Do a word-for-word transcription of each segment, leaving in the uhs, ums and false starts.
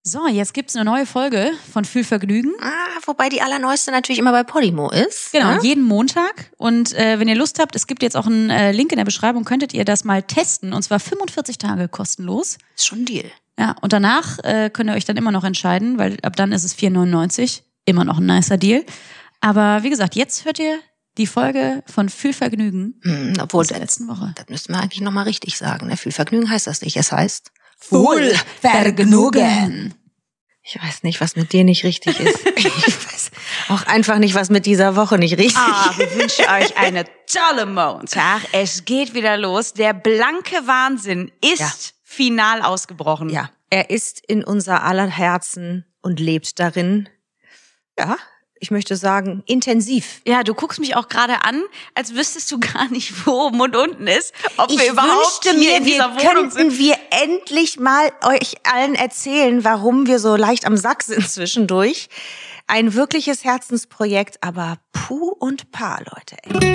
So, jetzt gibt's eine neue Folge von Fühlvergnügen. Ah, wobei die allerneueste natürlich immer bei Podimo ist. Genau, ne? jeden Montag. Und äh, wenn ihr Lust habt, es gibt jetzt auch einen äh, Link in der Beschreibung, könntet ihr das mal testen. Und zwar fünfundvierzig Tage kostenlos. Ist schon ein Deal. Ja, und danach äh, könnt ihr euch dann immer noch entscheiden, weil ab dann ist es vier neunundneunzig. Immer noch ein nicer Deal. Aber wie gesagt, jetzt hört ihr die Folge von Fühlvergnügen Hm, obwohl, aus der letzten Woche. Das müssten wir eigentlich nochmal richtig sagen. Ne? Fühlvergnügen heißt das nicht. Es heißt Fühlvergnügen. Ich weiß nicht, was mit dir nicht richtig ist. Ich weiß auch einfach nicht, was mit dieser Woche nicht richtig Ah, ist. wir wünschen euch eine tolle Montag. Es geht wieder los. Der blanke Wahnsinn ist Ja. final ausgebrochen. Ja, er ist in unser aller Herzen und lebt darin. Ja, ich möchte sagen, intensiv. Ja, du guckst mich auch gerade an, als wüsstest du gar nicht, wo oben und unten ist. Ob Ich wir überhaupt wünschte hier mir, in dieser wir Wohnung könnten sind. wir endlich mal euch allen erzählen, warum wir so leicht am Sack sind zwischendurch. Ein wirkliches Herzensprojekt, aber puh und paar, Leute. Ey.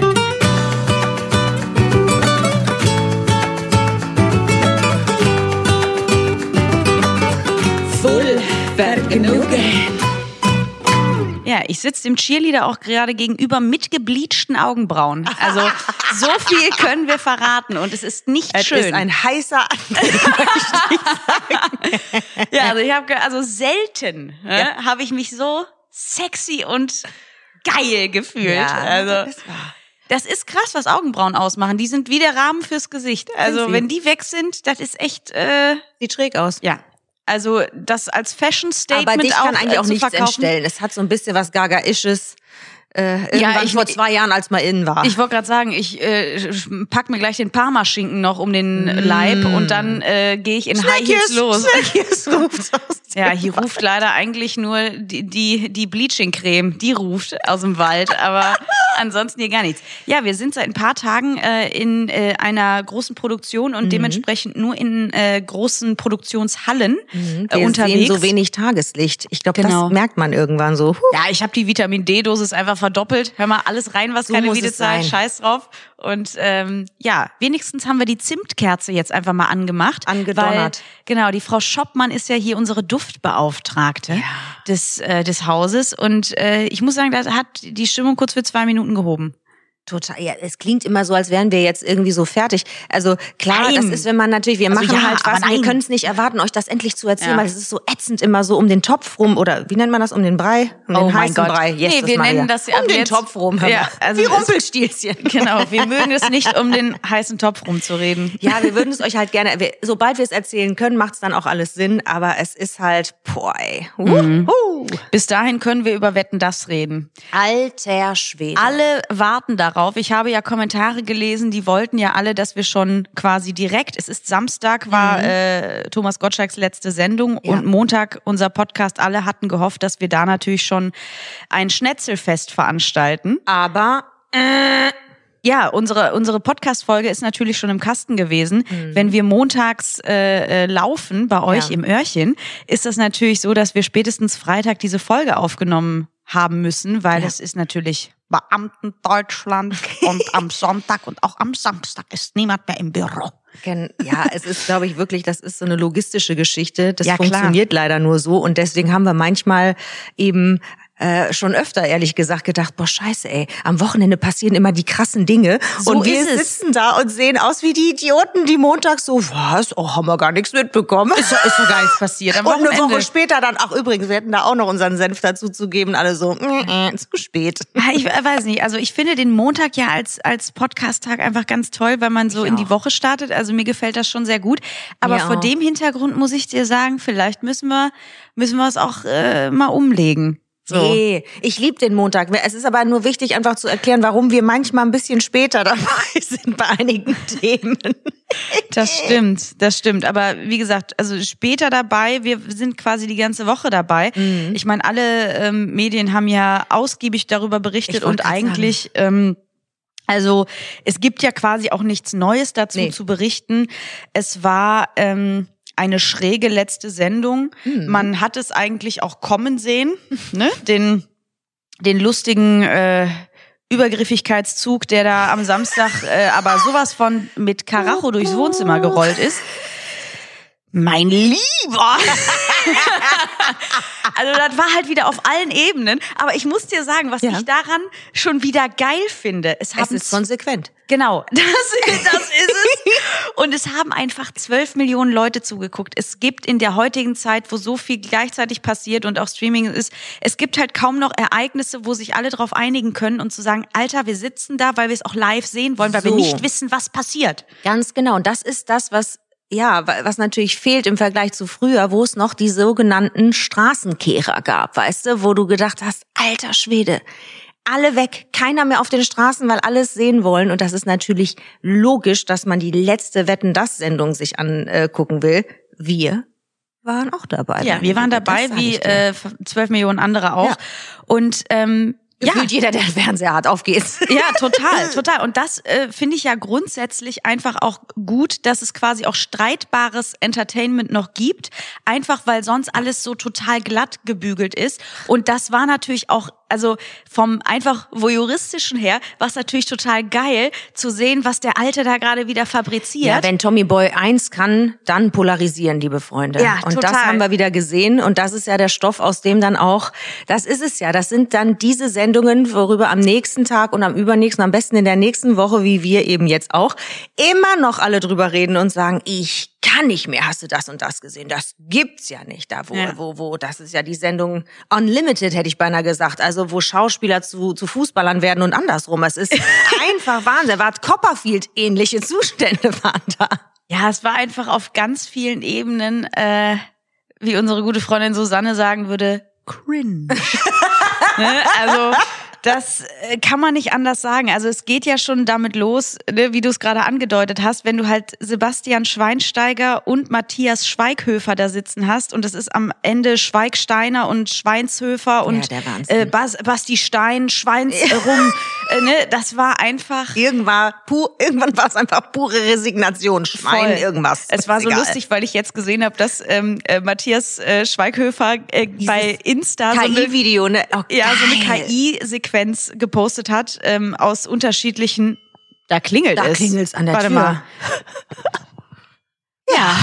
Fühlvergnügen. Ja, ich sitze dem Cheerleader auch gerade gegenüber mit gebleachten Augenbrauen. Also so viel können wir verraten und es ist nicht Es schön. ist ein heißer Anblick, möchte ich sagen. Ja, also ich habe also selten ne, Ja. habe ich mich so sexy und geil gefühlt. Ja, also das ist wahr. das ist krass, was Augenbrauen ausmachen. Die sind wie der Rahmen fürs Gesicht. Also sie. wenn die weg sind, das ist echt äh, Sieht schräg aus. ja. Also das als Fashion Statement Aber dich kann auch eigentlich äh, auch zu nichts verkaufen. entstellen. Es hat so ein bisschen was Gagaisches. Äh, irgendwann ich- vor zwei Jahren, als man innen war. Ich wollte gerade sagen, ich äh, pack mir gleich den Parmaschinken noch um den Leib und dann äh, gehe ich in High Heels los. Snackies ruft aus Ja, dem hier ruft leider eigentlich nur die die, die Bleaching-Creme, die ruft aus dem Wald, aber ansonsten hier gar nichts. Ja, wir sind seit ein paar Tagen äh, in äh, einer großen Produktion und dementsprechend nur in äh, großen Produktionshallen äh, Wir unterwegs. sehen so wenig Tageslicht. Ich glaube, Genau. das merkt man irgendwann so. Huh. Ja, ich habe die Vitamin D-Dosis einfach verdoppelt. Hör mal, alles rein, was So keine muss Miete es zahlt, sein. scheiß drauf. Und ähm, ja, wenigstens haben wir die Zimtkerze jetzt einfach mal angemacht. Angedonnert. Weil, genau, die Frau Schoppmann ist ja hier unsere Duftbeauftragte des, äh, des Hauses. Und äh, ich muss sagen, da hat die Stimmung kurz für zwei Minuten gehoben. Total. Ja, es klingt immer so, als wären wir jetzt irgendwie so fertig. Also klar, Nein. das ist, wenn man natürlich, wir Also machen ja, halt was, aber wir nein. können es nicht erwarten, euch das endlich zu erzählen, Ja. weil es ist so ätzend immer so um den Topf rum oder wie nennt man das, um den Brei? Um Oh den mein heißen Gott. Brei. Yes, Nee, wir Maria. nennen das ja um ab den jetzt- Topf rum. hör Ja, mal. also wie es- Rumpelstilzchen. Genau, wir mögen es nicht, um den heißen Topf rumzureden. Ja, wir würden es euch halt gerne, wir, sobald wir es erzählen können, macht es dann auch alles Sinn, aber es ist halt, boah, ey. Mhm. Wuhu. Bis dahin können wir über Wetten, das reden. Alter Schwede. Alle warten darauf. Ich habe ja Kommentare gelesen, die wollten ja alle, dass wir schon quasi direkt, es ist Samstag, war äh, Thomas Gottschalks letzte Sendung Ja. und Montag unser Podcast. Alle hatten gehofft, dass wir da natürlich schon ein Schnetzelfest veranstalten. Aber äh, Ja, unsere unsere Podcast-Folge ist natürlich schon im Kasten gewesen. Wenn wir montags äh, äh, laufen bei euch Ja. im Öhrchen, ist das natürlich so, dass wir spätestens Freitag diese Folge aufgenommen haben müssen, weil Ja. das ist natürlich Beamten-Deutschland und am Sonntag und auch am Samstag ist niemand mehr im Büro. Ken- Ja, es ist, glaube ich, wirklich, das ist so eine logistische Geschichte. Das Ja, klar. funktioniert leider nur so. Und deswegen haben wir manchmal eben äh, schon öfter, ehrlich gesagt, gedacht, boah, scheiße, ey, am Wochenende passieren immer die krassen Dinge. So und wir ist es. sitzen da und sehen aus wie die Idioten, die montags so, was? Oh, haben wir gar nichts mitbekommen. Ist doch, ist doch gar nichts passiert. Am Und eine Wochenende. Woche später dann, ach übrigens, wir hätten da auch noch unseren Senf dazu zu geben. Alle so, mm, mm, zu spät. Ah, Ich weiß nicht, also ich finde den Montag ja als als Podcast-Tag einfach ganz toll, weil man so Ich in die auch. Woche startet. Also mir gefällt das schon sehr gut. Aber Mir vor auch. dem Hintergrund muss ich dir sagen, vielleicht müssen wir müssen wir es auch äh, mal umlegen. So. Nee, ich liebe den Montag. Es ist aber nur wichtig, einfach zu erklären, warum wir manchmal ein bisschen später dabei sind bei einigen Themen. Das stimmt, das stimmt. Aber wie gesagt, also später dabei, wir sind quasi die ganze Woche dabei. Mhm. Ich meine, alle ähm, Medien haben ja ausgiebig darüber berichtet Ich wollt und grad eigentlich, ähm, also es gibt ja quasi auch nichts Neues dazu Nee. zu berichten. Es war ähm, eine schräge letzte Sendung. Mhm. Man hat es eigentlich auch kommen sehen, ne? Den, den lustigen äh, Übergriffigkeitszug, der da am Samstag äh, aber sowas von mit Karacho durchs Wohnzimmer gerollt ist. Mein Lieber! also das war halt wieder auf allen Ebenen. Aber ich muss dir sagen, was ja. ich daran schon wieder geil finde. Es, es ist konsequent. Genau, das, das ist es. Und es haben einfach zwölf Millionen Leute zugeguckt. Es gibt in der heutigen Zeit, wo so viel gleichzeitig passiert und auch Streaming ist, es gibt halt kaum noch Ereignisse, wo sich alle darauf einigen können und zu sagen, Alter, wir sitzen da, weil wir es auch live sehen wollen, weil so. wir nicht wissen, was passiert. Ganz genau. Und das ist das, was ja, was natürlich fehlt im Vergleich zu früher, wo es noch die sogenannten Straßenkehrer gab, weißt du, wo du gedacht hast, alter Schwede, alle weg, keiner mehr auf den Straßen, weil alles sehen wollen. Und das ist natürlich logisch, dass man die letzte Wetten-dass-Sendung sich angucken will. Wir waren auch dabei. Ja, wir waren dabei, wie äh, zwölf Millionen andere auch. Ja. Und ähm, Gefühlt ja. jeder, der einen Fernseher hat, auf geht's. Ja, total, total. Und das äh, finde ich ja grundsätzlich einfach auch gut, dass es quasi auch streitbares Entertainment noch gibt. Einfach, weil sonst alles so total glatt gebügelt ist. Und das war natürlich auch, also vom einfach voyeuristischen her, war es natürlich total geil zu sehen, was der Alte da gerade wieder fabriziert. Ja, wenn Tommy Boy eins kann, dann polarisieren, liebe Freunde. Ja, und total. Das haben wir wieder gesehen. Und das ist ja der Stoff, aus dem dann auch, das ist es ja, das sind dann diese Sendungen, worüber am nächsten Tag und am übernächsten, am besten in der nächsten Woche, wie wir eben jetzt auch, immer noch alle drüber reden und sagen, ich kann nicht mehr, hast du das und das gesehen? Das gibt's ja nicht da, wo, ja. wo, wo, das ist ja die Sendung Unlimited, hätte ich beinahe gesagt, also wo Schauspieler zu, zu Fußballern werden und andersrum. Es ist einfach Wahnsinn, war Copperfield ähnliche Zustände waren da. Ja, es war einfach auf ganz vielen Ebenen, äh, wie unsere gute Freundin Susanne sagen würde, cringe. Ne? Also das kann man nicht anders sagen. Also es geht ja schon damit los, ne, wie du es gerade angedeutet hast, wenn du halt Sebastian Schweinsteiger und Matthias Schweighöfer da sitzen hast und es ist am Ende Schweigsteiner und Schweinshöfer und ja, äh, Bas, Basti Stein, Schweins äh, rum. äh, ne, das war einfach... Irgendwann, pu- irgendwann war es einfach pure Resignation, Schwein, voll. Irgendwas. Es war so egal. Lustig, weil ich jetzt gesehen habe, dass ähm, äh, Matthias äh, Schweighöfer äh, bei Insta K I-Video, so ne? Oh, ja, so eine K I-Sequenz gepostet hat, ähm, aus unterschiedlichen, da klingelt da es. Da klingelt's an der Warte Tür. Mal. Ja.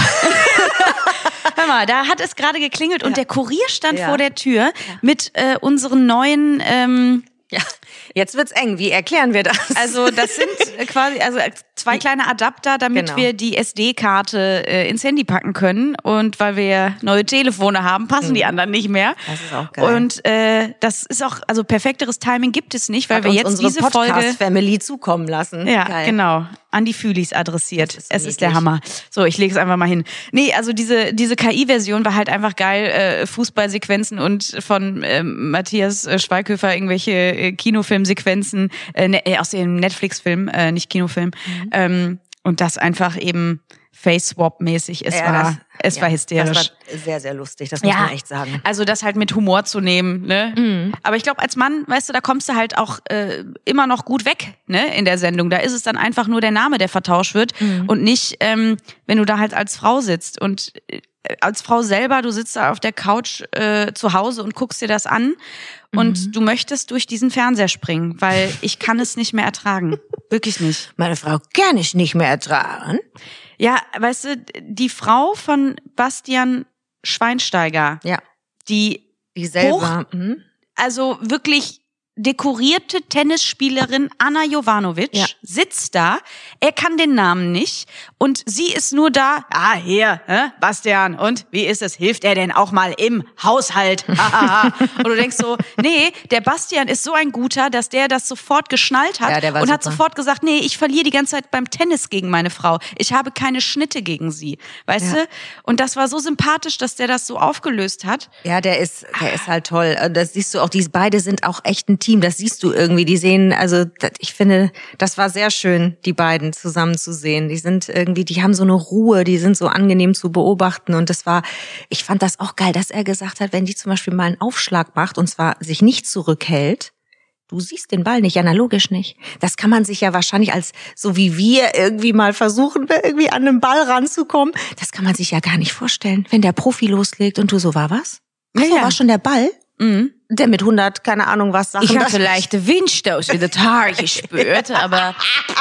Hör mal, da hat es gerade geklingelt und ja. der Kurier stand ja. vor der Tür ja. mit äh, unseren neuen... Ähm, ja, jetzt wird's eng. Wie erklären wir das? Also das sind quasi also zwei kleine Adapter, damit genau. wir die S D-Karte äh, ins Handy packen können. Und weil wir neue Telefone haben, passen mhm. die anderen nicht mehr. Das ist auch geil. Und äh, das ist auch, also perfekteres Timing gibt es nicht, weil Hat wir uns jetzt unsere diese Folge Podcast-Family zukommen lassen. Ja, geil. genau. An die Fühlis adressiert. Ist es ist der Hammer. So, ich lege es einfach mal hin. Nee, also diese diese K I-Version war halt einfach geil. Äh, Fußballsequenzen und von äh, Matthias äh, Schweighöfer irgendwelche äh, Kinofilmsequenzen äh, ne, äh, aus dem Netflix-Film, äh, nicht Kinofilm. Mhm. Ähm, und das einfach eben Face-Swap-mäßig. Es ja, war, das, es ja, war hysterisch. Das war sehr, sehr lustig, das muss ja, man echt sagen. Also das halt mit Humor zu nehmen, ne? Mhm. Aber ich glaube, als Mann, weißt du, da kommst du halt auch äh, immer noch gut weg, ne? In der Sendung. Da ist es dann einfach nur der Name, der vertauscht wird mhm. und nicht, ähm, wenn du da halt als Frau sitzt. Und äh, als Frau selber, du sitzt da auf der Couch äh, zu Hause und guckst dir das an und mhm. du möchtest durch diesen Fernseher springen, weil ich kann es nicht mehr ertragen. Wirklich nicht. Meine Frau kann ich nicht mehr ertragen. Ja, weißt du, die Frau von Bastian Schweinsteiger, ja. die, die selber, hoch, mhm. also wirklich dekorierte Tennisspielerin Anna Jovanovic ja. sitzt da, er kann den Namen nicht und sie ist nur da, ah hier, hä, Bastian, und wie ist es, hilft er denn auch mal im Haushalt? Und du denkst so, nee, der Bastian ist so ein Guter, dass der das sofort geschnallt hat ja, der war und super. hat sofort gesagt, nee, ich verliere die ganze Zeit beim Tennis gegen meine Frau, ich habe keine Schnitte gegen sie, weißt ja. du? Und das war so sympathisch, dass der das so aufgelöst hat. Ja, der ist, der ist halt toll, das siehst du auch, die beide sind auch echt ein Team, das siehst du irgendwie, die sehen, also ich finde, das war sehr schön, die beiden zusammen zu sehen. Die sind irgendwie, die haben so eine Ruhe, die sind so angenehm zu beobachten und das war, ich fand das auch geil, dass er gesagt hat, wenn die zum Beispiel mal einen Aufschlag macht und zwar sich nicht zurückhält, du siehst den Ball nicht, analogisch nicht. Das kann man sich ja wahrscheinlich als, so wie wir irgendwie mal versuchen, irgendwie an den Ball ranzukommen, das kann man sich ja gar nicht vorstellen, wenn der Profi loslegt und du so, war was? Ach so, ja, ja. war schon der Ball? Mhm. Der mit hundert, keine Ahnung was Sachen. Ich hatte leichte Windstoß in das Haar gespürt, aber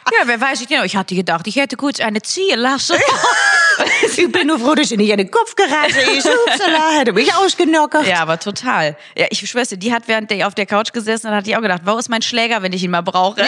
Ja, wer weiß ich denn? Ich hatte gedacht, ich hätte kurz eine ziehen lassen. Ich bin nur froh, dass ich nicht in den Kopf gerate ist. Upsala, hätte mich ausgenockert. Ja, aber total. Ja, ich schwör's dir, die hat während der auf der Couch gesessen und hat die auch gedacht, wo ist mein Schläger, wenn ich ihn mal brauche? Ja.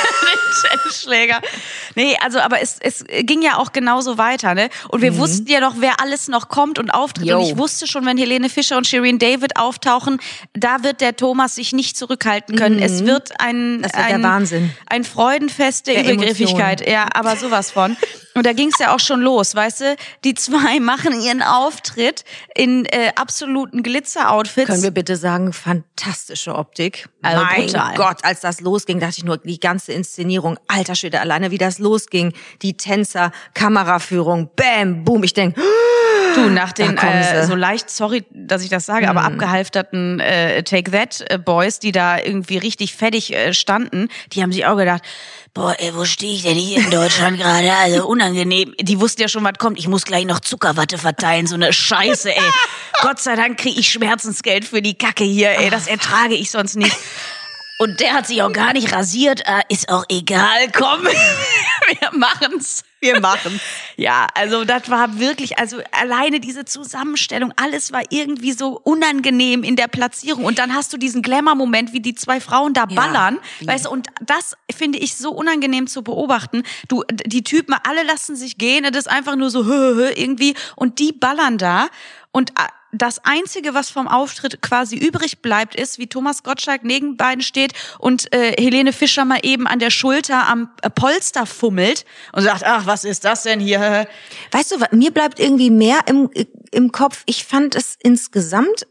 Den Schläger. Nee, also, aber es, es ging ja auch genauso weiter, ne? Und wir mhm. wussten ja noch, wer alles noch kommt und auftritt. Yo. Und ich wusste schon, wenn Helene Fischer und Shirin David auftauchen, da wird der Thomas sich nicht zurückhalten können. Mhm. Es wird ein, das wird ein, der Wahnsinn. Ein Freudenfest der, der Übergriffigkeit. Emotion. Ja, aber sowas von. Und da ging's ja auch schon los, weißt du? Die zwei machen ihren Auftritt in äh, absoluten Glitzer-Outfits. Können wir bitte sagen, fantastische Optik. Also mein brutal. Gott, als das losging, dachte ich nur, die ganze Inszenierung, alter Schwede, alleine wie das losging, die Tänzer, Kameraführung, bam, boom, ich denk, du, nach den äh, so leicht, sorry, dass ich das sage, mm. aber abgehalfterten äh, Take That äh, Boys, die da irgendwie richtig fettig äh, standen, die haben sich auch gedacht, boah, ey, wo stehe ich denn hier in Deutschland gerade? Also unangenehm. Die wussten ja schon, was kommt. Ich muss gleich noch Zuckerwatte verteilen, so eine Scheiße, ey. Gott sei Dank kriege ich Schmerzensgeld für die Kacke hier, ey. Das ertrage ich sonst nicht. Und der hat sich auch gar nicht rasiert. Äh, ist auch egal, komm, wir machen's. Wir machen. Ja, also das war wirklich, also alleine diese Zusammenstellung, alles war irgendwie so unangenehm in der Platzierung. Und dann hast du diesen Glamour-Moment, wie die zwei Frauen da ballern. Ja. Weißt du, und das finde ich so unangenehm zu beobachten. Du, die Typen, alle lassen sich gehen, das ist einfach nur so irgendwie. Und die ballern da. Und das Einzige, was vom Auftritt quasi übrig bleibt, ist, wie Thomas Gottschalk neben beiden steht und äh, Helene Fischer mal eben an der Schulter am äh, Polster fummelt und sagt, ach, was ist das denn hier? Weißt du, mir bleibt irgendwie mehr im, im Kopf. Ich fand es insgesamt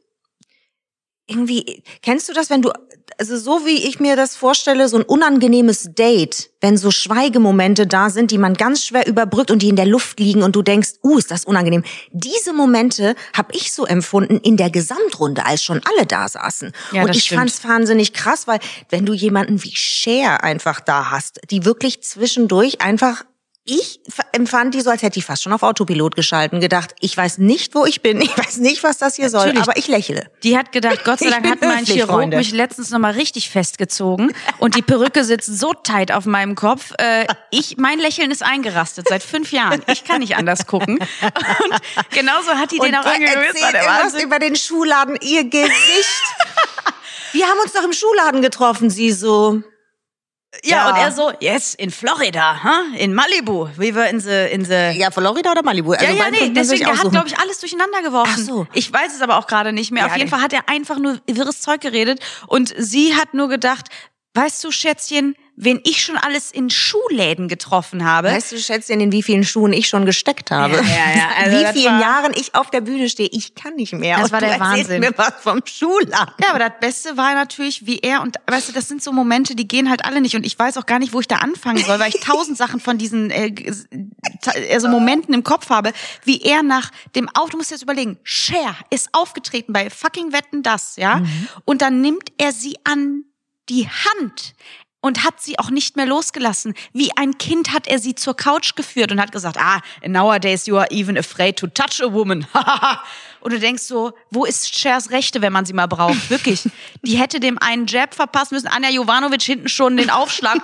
irgendwie, kennst du das, wenn du, also so wie ich mir das vorstelle, so ein unangenehmes Date, wenn so Schweigemomente da sind, die man ganz schwer überbrückt und die in der Luft liegen und du denkst, uh, ist das unangenehm. Diese Momente habe ich so empfunden in der Gesamtrunde, als schon alle da saßen. Ja, und ich stimmt. fand's wahnsinnig krass, weil wenn du jemanden wie Cher einfach da hast, die wirklich zwischendurch einfach, ich empfand die so, als hätte ich fast schon auf Autopilot geschalten, gedacht, ich weiß nicht, wo ich bin, ich weiß nicht, was das hier Natürlich. soll, aber ich lächle. Die hat gedacht, Gott sei Dank hat mein höflich, Chirurg Freunde. mich letztens nochmal richtig festgezogen und die Perücke sitzt so tight auf meinem Kopf. Äh, ich, mein Lächeln ist eingerastet seit fünf Jahren. Ich kann nicht anders gucken. Und genauso hat die Und den auch der angeguckt. erzählt irgendwas über den Schuhladen, ihr Gesicht. Wir haben uns doch im Schuhladen getroffen, sie so... Ja, ja, und er so, yes, in Florida, huh? In Malibu, wie wir in the, in the... Ja, Florida oder Malibu? Also ja, ja, nee, deswegen, der hat, glaube ich, alles durcheinander geworfen. Ach so. Ich weiß es aber auch gerade nicht mehr. Ja, Auf jeden nee. Fall hat er einfach nur wirres Zeug geredet und sie hat nur gedacht, weißt du, Schätzchen, wen ich schon alles in Schuhläden getroffen habe. Weißt du, Schätzchen, in wie vielen Schuhen ich schon gesteckt habe? Ja, ja, ja. Also wie das vielen war- Jahren ich auf der Bühne stehe, ich kann nicht mehr. Das Und war du der erzählst Wahnsinn. mir was vom Schuhladen. Ja, aber das Beste war natürlich, wie er und, weißt du, das sind so Momente, die gehen halt alle nicht und ich weiß auch gar nicht, wo ich da anfangen soll, weil ich tausend Sachen von diesen äh, also Momenten im Kopf habe, wie er nach dem Auf, du musst dir jetzt überlegen, Cher ist aufgetreten bei fucking Wetten, das, ja, mhm. und dann nimmt er sie an die Hand und hat sie auch nicht mehr losgelassen. Wie ein Kind hat er sie zur Couch geführt und hat gesagt, ah, nowadays you are even afraid to touch a woman. Und du denkst so, wo ist Chers Rechte, wenn man sie mal braucht? Wirklich. Die hätte dem einen Jab verpassen müssen. Anja Jovanovic hinten schon den Aufschlag.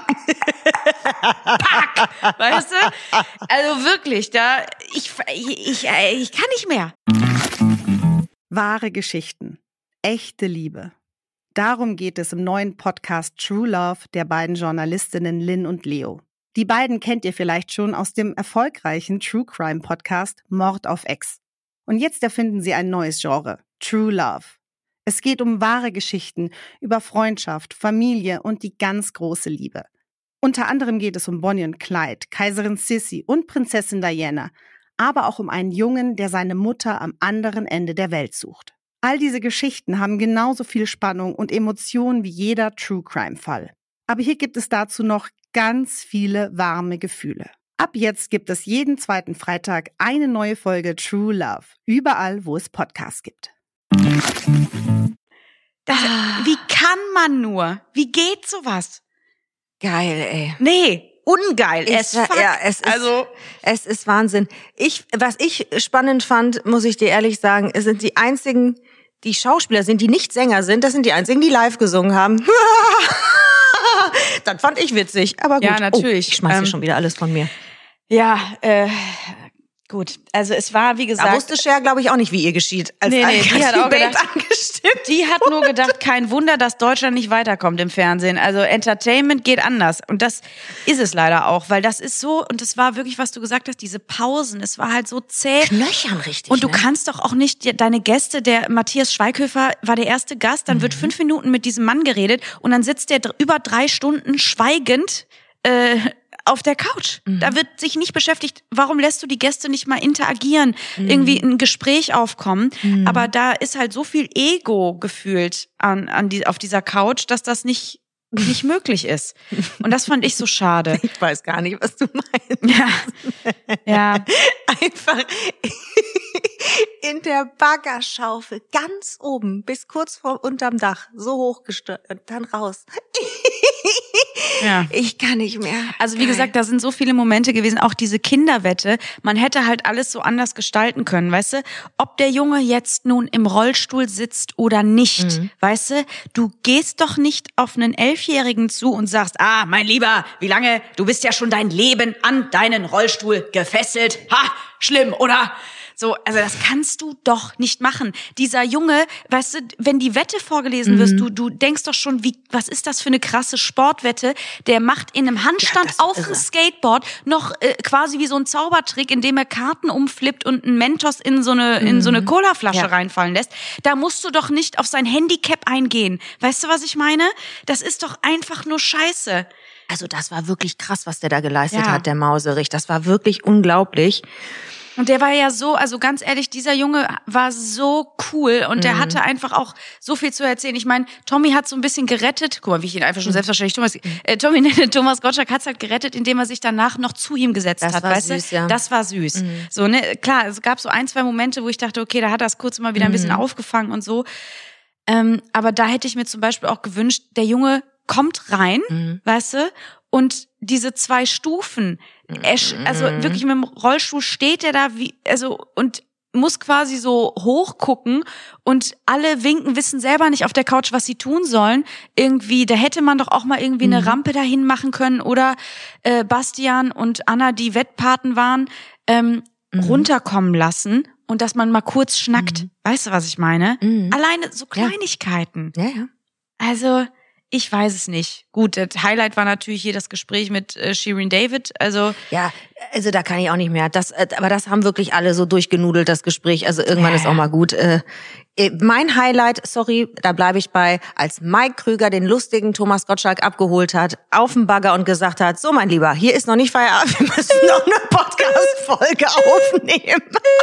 Pack! Weißt du? Also wirklich, da, ich, ich, ich, ich kann nicht mehr. Wahre Geschichten. Echte Liebe. Darum geht es im neuen Podcast True Love der beiden Journalistinnen Lynn und Leo. Die beiden kennt ihr vielleicht schon aus dem erfolgreichen True Crime Podcast Mord auf Ex. Und jetzt erfinden sie ein neues Genre, True Love. Es geht um wahre Geschichten über Freundschaft, Familie und die ganz große Liebe. Unter anderem geht es um Bonnie und Clyde, Kaiserin Sissi und Prinzessin Diana, aber auch um einen Jungen, der seine Mutter am anderen Ende der Welt sucht. All diese Geschichten haben genauso viel Spannung und Emotionen wie jeder True-Crime-Fall. Aber hier gibt es dazu noch ganz viele warme Gefühle. Ab jetzt gibt es jeden zweiten Freitag eine neue Folge True Love, überall, wo es Podcasts gibt. Das, wie kann man nur? Wie geht sowas? Geil, ey. Nee, ungeil. Es, Es, ja, es, ist, also, es ist Wahnsinn. Ich, was ich spannend fand, muss ich dir ehrlich sagen, es sind die einzigen, die Schauspieler sind, die nicht Sänger sind, das sind die einzigen, die live gesungen haben. das fand ich witzig. Aber gut. Ja, natürlich. Oh, ich schmeiß hier Ähm, schon wieder alles von mir. Ja, äh, gut. Also es war, wie gesagt... Da wusste Cher, glaube ich, auch nicht, wie ihr geschieht. Als Nee, nee, die hat auch Date gedacht, angestimmt. die hat nur gedacht, kein Wunder, dass Deutschland nicht weiterkommt im Fernsehen. Also Entertainment geht anders. Und das ist es leider auch, weil das ist so, und das war wirklich, was du gesagt hast, diese Pausen, es war halt so zäh. Knöchern richtig, Und du ne? kannst doch auch nicht, deine Gäste, der Matthias Schweighöfer war der erste Gast, dann Mhm. wird fünf Minuten mit diesem Mann geredet und dann sitzt der dr- über drei Stunden schweigend äh, auf der Couch. Mhm. Da wird sich nicht beschäftigt, warum lässt du die Gäste nicht mal interagieren, Mhm. irgendwie ein Gespräch aufkommen. Mhm. Aber da ist halt so viel Ego gefühlt an, an die, auf dieser Couch, dass das nicht, nicht möglich ist. Und das fand ich so schade. Ich weiß gar nicht, was du meinst. Ja, ja. Einfach in der Baggerschaufel ganz oben bis kurz vor unterm Dach so hochgestört und dann raus. Ja. Ich kann nicht mehr. Also wie Geil. gesagt, da sind so viele Momente gewesen, auch diese Kinderwette. Man hätte halt alles so anders gestalten können, weißt du? Ob der Junge jetzt nun im Rollstuhl sitzt oder nicht, Mhm. weißt du? Du gehst doch nicht auf einen Elfjährigen zu und sagst, ah, mein Lieber, wie lange? Du bist ja schon dein Leben an deinen Rollstuhl gefesselt. Ha, schlimm, oder? So, also das kannst du doch nicht machen. Dieser Junge, weißt du, wenn die Wette vorgelesen Mhm. wirst, du du denkst doch schon, wie was ist das für eine krasse Sportwette? Der macht in einem Handstand Ja, das ist auf irre. dem Skateboard noch äh, quasi wie so ein Zaubertrick, indem er Karten umflippt und einen Mentos in so eine in so eine Colaflasche Ja. reinfallen lässt. Da musst du doch nicht auf sein Handicap eingehen. Weißt du, was ich meine? Das ist doch einfach nur Scheiße. Also das war wirklich krass, was der da geleistet Ja. hat, der Mauserich. Das war wirklich unglaublich. Und der war ja so, also ganz ehrlich, dieser Junge war so cool und der hatte einfach auch so viel zu erzählen. Ich meine, Tommy hat so ein bisschen gerettet. Guck mal, wie ich ihn einfach schon selbstverständlich Thomas, äh, Tommy nenne, Thomas Gottschalk hat's halt gerettet, indem er sich danach noch zu ihm gesetzt Das hat, war weißt süß, du? ja. Das war süß. So, ne, klar, es gab so ein, zwei Momente, wo ich dachte, okay, da hat er es kurz mal wieder ein bisschen aufgefangen und so. Ähm, aber da hätte ich mir zum Beispiel auch gewünscht, der Junge kommt rein, Mhm. weißt du, und diese zwei Stufen, er, sch- also wirklich mit dem Rollstuhl steht er da wie, also und muss quasi so hochgucken und alle winken, wissen selber nicht auf der Couch, was sie tun sollen. Irgendwie, da hätte man doch auch mal irgendwie eine Rampe dahin machen können oder äh, Bastian und Anna, die Wettpaten waren, ähm, runterkommen lassen und dass man mal kurz schnackt. Weißt du, was ich meine? Mhm. Alleine so Kleinigkeiten. Ja, ja. Also, ich weiß es nicht. Gut, das Highlight war natürlich hier das Gespräch mit äh, Shirin David. Also, Ja, also da kann ich auch nicht mehr. Das, äh, aber das haben wirklich alle so durchgenudelt, das Gespräch. Also irgendwann Ja. ist auch mal gut. Äh, äh, mein Highlight, sorry, da bleibe ich bei, als Mike Krüger den lustigen Thomas Gottschalk abgeholt hat, auf dem Bagger und gesagt hat, so mein Lieber, hier ist noch nicht Feierabend, wir müssen noch eine Podcast-Folge aufnehmen.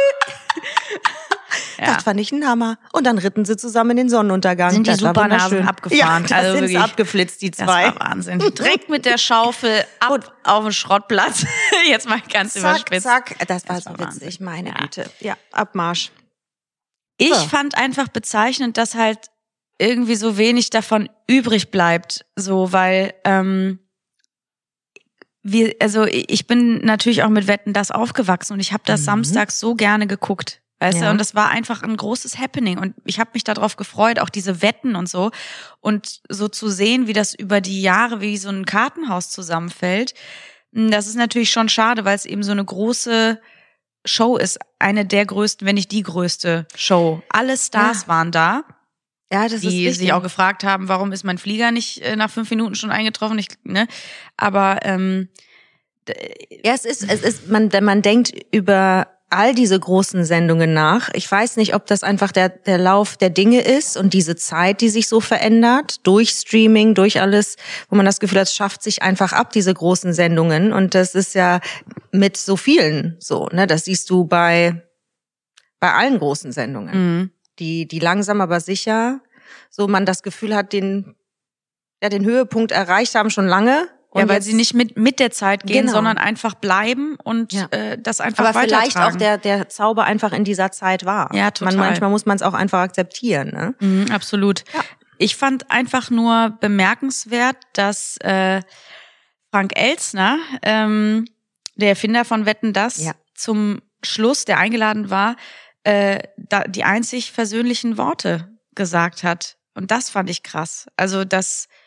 ja. Das fand ich ein Hammer. Und dann ritten sie zusammen in den Sonnenuntergang. Sind die das war Supernasen wunderschön. abgefahren. Ja, da Also sind sie wirklich. abgeflitzt, die Das zwei. war Wahnsinn. Direkt mit der Schaufel ab auf den Schrottplatz. Jetzt mal ganz Zack, überspitzt. zack. Das war Das so war witzig, Wahnsinn. meine Ja. Güte. Ja, Abmarsch. Ich Ja. fand einfach bezeichnend, dass halt irgendwie so wenig davon übrig bleibt. So, weil, ähm, wir, also ich bin natürlich auch mit Wetten, das aufgewachsen und ich habe das Mhm. samstags so gerne geguckt. Weißt Ja. du, und das war einfach ein großes Happening und ich habe mich darauf gefreut, auch diese Wetten und so und so zu sehen, wie das über die Jahre wie so ein Kartenhaus zusammenfällt. Das ist natürlich schon schade, weil es eben so eine große Show ist, eine der größten, wenn nicht die größte Show. Alle Stars Ja. waren da, Ja, das ist die wichtig. sich auch gefragt haben, warum ist mein Flieger nicht äh, nach fünf Minuten schon eingetroffen? Ich, ne? Aber ähm, Ja, es ist, es ist, man, wenn man denkt über all diese großen Sendungen nach, ich weiß nicht, ob das einfach der, der Lauf der Dinge ist und diese Zeit, die sich so verändert, durch Streaming, durch alles, wo man das Gefühl hat, es schafft sich einfach ab, diese großen Sendungen. Und das ist ja mit so vielen so, ne? Das siehst du bei, bei allen großen Sendungen, mh. die, die langsam aber sicher, so man das Gefühl hat, den, ja, den Höhepunkt erreicht haben schon lange. ja, Und weil jetzt- sie nicht mit mit der Zeit gehen, Genau. sondern einfach bleiben und Ja. äh, das einfach aber vielleicht auch weitertragen. der der Zauber einfach in dieser Zeit war. Ja, total. Man, manchmal muss man es auch einfach akzeptieren. Ne? Mhm, absolut. Ja. Ich fand einfach nur bemerkenswert, dass äh, Frank Elstner, ähm, der Erfinder von Wetten, das, Ja. zum Schluss, der eingeladen war, äh, da die einzig versöhnlichen Worte gesagt hat. Und das fand ich krass. Also, dass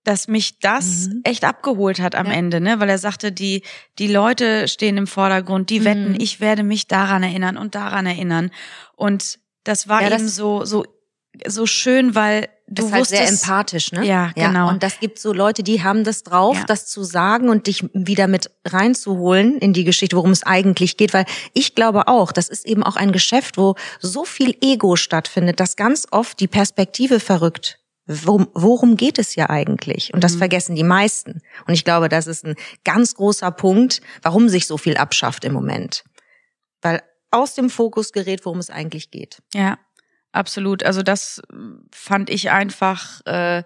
dass mich das mhm. echt abgeholt hat am ja. Ende, ne, weil er sagte, die die Leute stehen im Vordergrund, die mhm. wetten, ich werde mich daran erinnern und daran erinnern. Und das war ja, eben das so so so schön, weil du ist halt wusstest, sehr empathisch, ne? Ja, genau. Ja, und das gibt so Leute, die haben das drauf, ja. das zu sagen und dich wieder mit reinzuholen in die Geschichte, worum es eigentlich geht, weil ich glaube auch, das ist eben auch ein Geschäft, wo so viel Ego stattfindet, dass ganz oft die Perspektive verrückt. Worum, worum geht es ja eigentlich? Und das mhm. vergessen die meisten. Und ich glaube, das ist ein ganz großer Punkt, warum sich so viel abschafft im Moment. Weil aus dem Fokus gerät, worum es eigentlich geht. Ja. Absolut, also das fand ich einfach äh,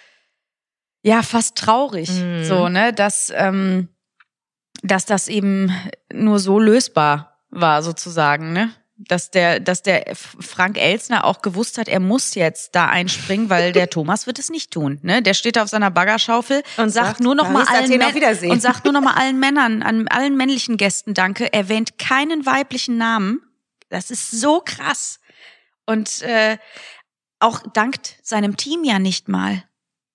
ja fast traurig, mhm. so ne, dass ähm, dass das eben nur so lösbar war sozusagen, ne, dass der dass der Frank Elstner auch gewusst hat, er muss jetzt da einspringen, weil der Thomas wird es nicht tun, ne, der steht da auf seiner Baggerschaufel und sagt, sagt nur noch mal allen Män- und sagt nur noch mal allen Männern, an allen männlichen Gästen Danke, erwähnt keinen weiblichen Namen, das ist so krass. Und äh, auch dankt seinem Team ja nicht mal.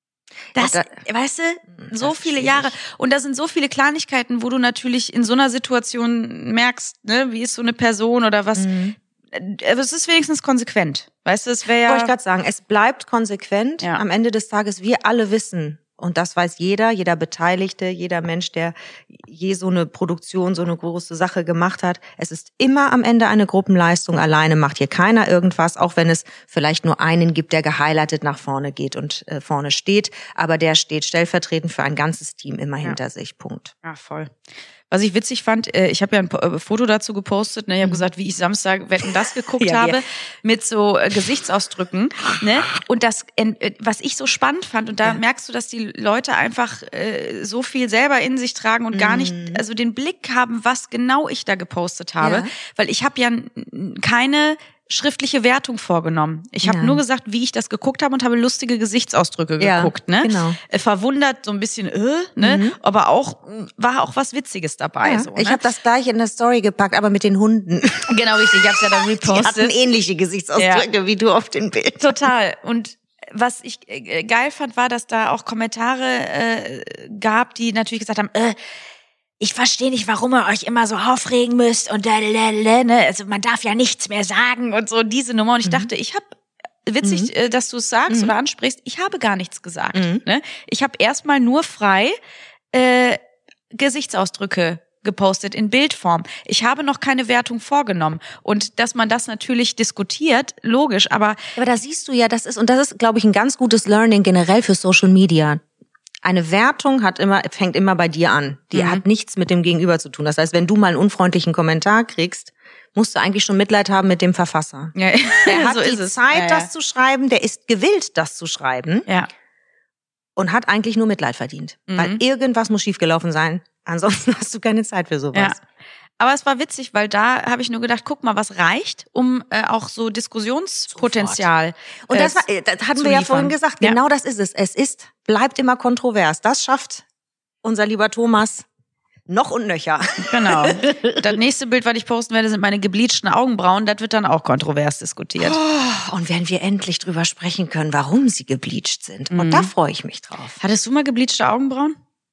Das, ja, da, weißt du, so viele schwierig. Jahre. Und da sind so viele Kleinigkeiten, wo du natürlich in so einer Situation merkst, ne, wie ist so eine Person oder was. Mhm. Aber es ist wenigstens konsequent. Weißt du, es wäre ja... Wollte ich gerade sagen, es bleibt konsequent. Ja. Am Ende des Tages, wir alle wissen, und das weiß jeder, jeder Beteiligte, jeder Mensch, der je so eine Produktion, so eine große Sache gemacht hat. Es ist immer am Ende eine Gruppenleistung. Alleine macht hier keiner irgendwas, auch wenn es vielleicht nur einen gibt, der gehighlightet nach vorne geht und äh, vorne steht. Aber der steht stellvertretend für ein ganzes Team immer ja. hinter sich. Punkt. Ja, voll. Was ich witzig fand, ich habe ja ein Foto dazu gepostet, ne, ich habe gesagt, wie ich Samstag Wetten, das geguckt ja, habe, ja. mit so äh, Gesichtsausdrücken, ne, und das, äh, was ich so spannend fand, und da ja. merkst du, dass die Leute einfach äh, so viel selber in sich tragen und mhm. gar nicht, also den Blick haben, was genau ich da gepostet habe, ja. weil ich habe ja keine schriftliche Wertung vorgenommen. Ich habe nur gesagt, wie ich das geguckt habe und habe lustige Gesichtsausdrücke ja, geguckt, ne? Genau. Verwundert, so ein bisschen, äh, ne? Mhm. Aber auch war auch was Witziges dabei. Ja, so, ne? Ich habe das gleich in der Story gepackt, aber mit den Hunden. Genau, richtig. Ich habe es ja dann repostet. Die hatten ähnliche Gesichtsausdrücke ja. wie du auf dem Bild. Total. Und was ich äh, geil fand, war, dass da auch Kommentare äh, gab, die natürlich gesagt haben, äh, ich verstehe nicht, warum ihr euch immer so aufregen müsst und lalalala, ne? Also man darf ja nichts mehr sagen und so diese Nummer. Und ich mhm. dachte, ich habe witzig, mhm. dass du es sagst mhm. oder ansprichst. Ich habe gar nichts gesagt. Mhm. Ne? Ich habe erstmal nur frei äh, Gesichtsausdrücke gepostet in Bildform. Ich habe noch keine Wertung vorgenommen. Und dass man das natürlich diskutiert, logisch, aber... Aber da siehst du ja, das ist, und das ist, glaube ich, ein ganz gutes Learning generell für Social Media. Eine Wertung hat immer, fängt immer bei dir an. Die mhm. hat nichts mit dem Gegenüber zu tun. Das heißt, wenn du mal einen unfreundlichen Kommentar kriegst, musst du eigentlich schon Mitleid haben mit dem Verfasser. Ja. Der hat so die Zeit, ja, ja. das zu schreiben, der ist gewillt, das zu schreiben. Ja. Und hat eigentlich nur Mitleid verdient. Mhm. Weil irgendwas muss schiefgelaufen sein. Ansonsten hast du keine Zeit für sowas. Ja. Aber es war witzig, weil da habe ich nur gedacht, guck mal, was reicht, um äh, auch so Diskussionspotenzial Sofort. Und das, war, das hatten wir ja vorhin gesagt, genau ja. das ist es. Es ist, bleibt immer kontrovers. Das schafft unser lieber Thomas noch und nöcher. Genau. Das nächste Bild, was ich posten werde, sind meine gebleachten Augenbrauen. Das wird dann auch kontrovers diskutiert. Oh, und wenn wir endlich drüber sprechen können, warum sie gebleacht sind. Mhm. Und da freue ich mich drauf. Hattest du mal gebleachte Augenbrauen?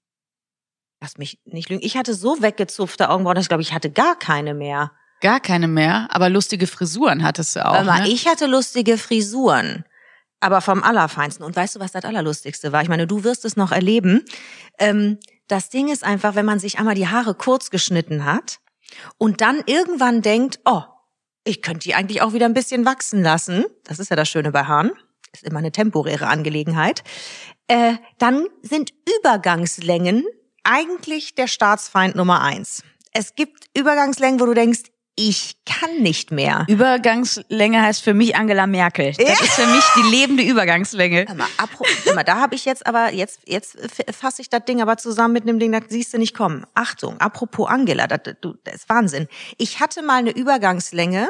Lass mich nicht lügen. Ich hatte so weggezupfte Augenbrauen, dass ich glaube, ich hatte gar keine mehr. Gar keine mehr? Aber lustige Frisuren hattest du auch, Aber ne? Ich hatte lustige Frisuren. Aber vom Allerfeinsten. Und weißt du, was das Allerlustigste war? Ich meine, du wirst es noch erleben. Ähm, das Ding ist einfach, wenn man sich einmal die Haare kurz geschnitten hat und dann irgendwann denkt, oh, ich könnte die eigentlich auch wieder ein bisschen wachsen lassen. Das ist ja das Schöne bei Haaren. Ist immer eine temporäre Angelegenheit. Äh, dann sind Übergangslängen eigentlich der Staatsfeind Nummer eins. Es gibt Übergangslängen, wo du denkst, ich kann nicht mehr. Übergangslänge heißt für mich Angela Merkel. Das ja. ist für mich die lebende Übergangslänge. Mal, mal, da habe ich jetzt aber, jetzt jetzt fasse ich das Ding aber zusammen mit einem Ding, das siehst du nicht kommen. Achtung, apropos Angela, das, das ist Wahnsinn. Ich hatte mal eine Übergangslänge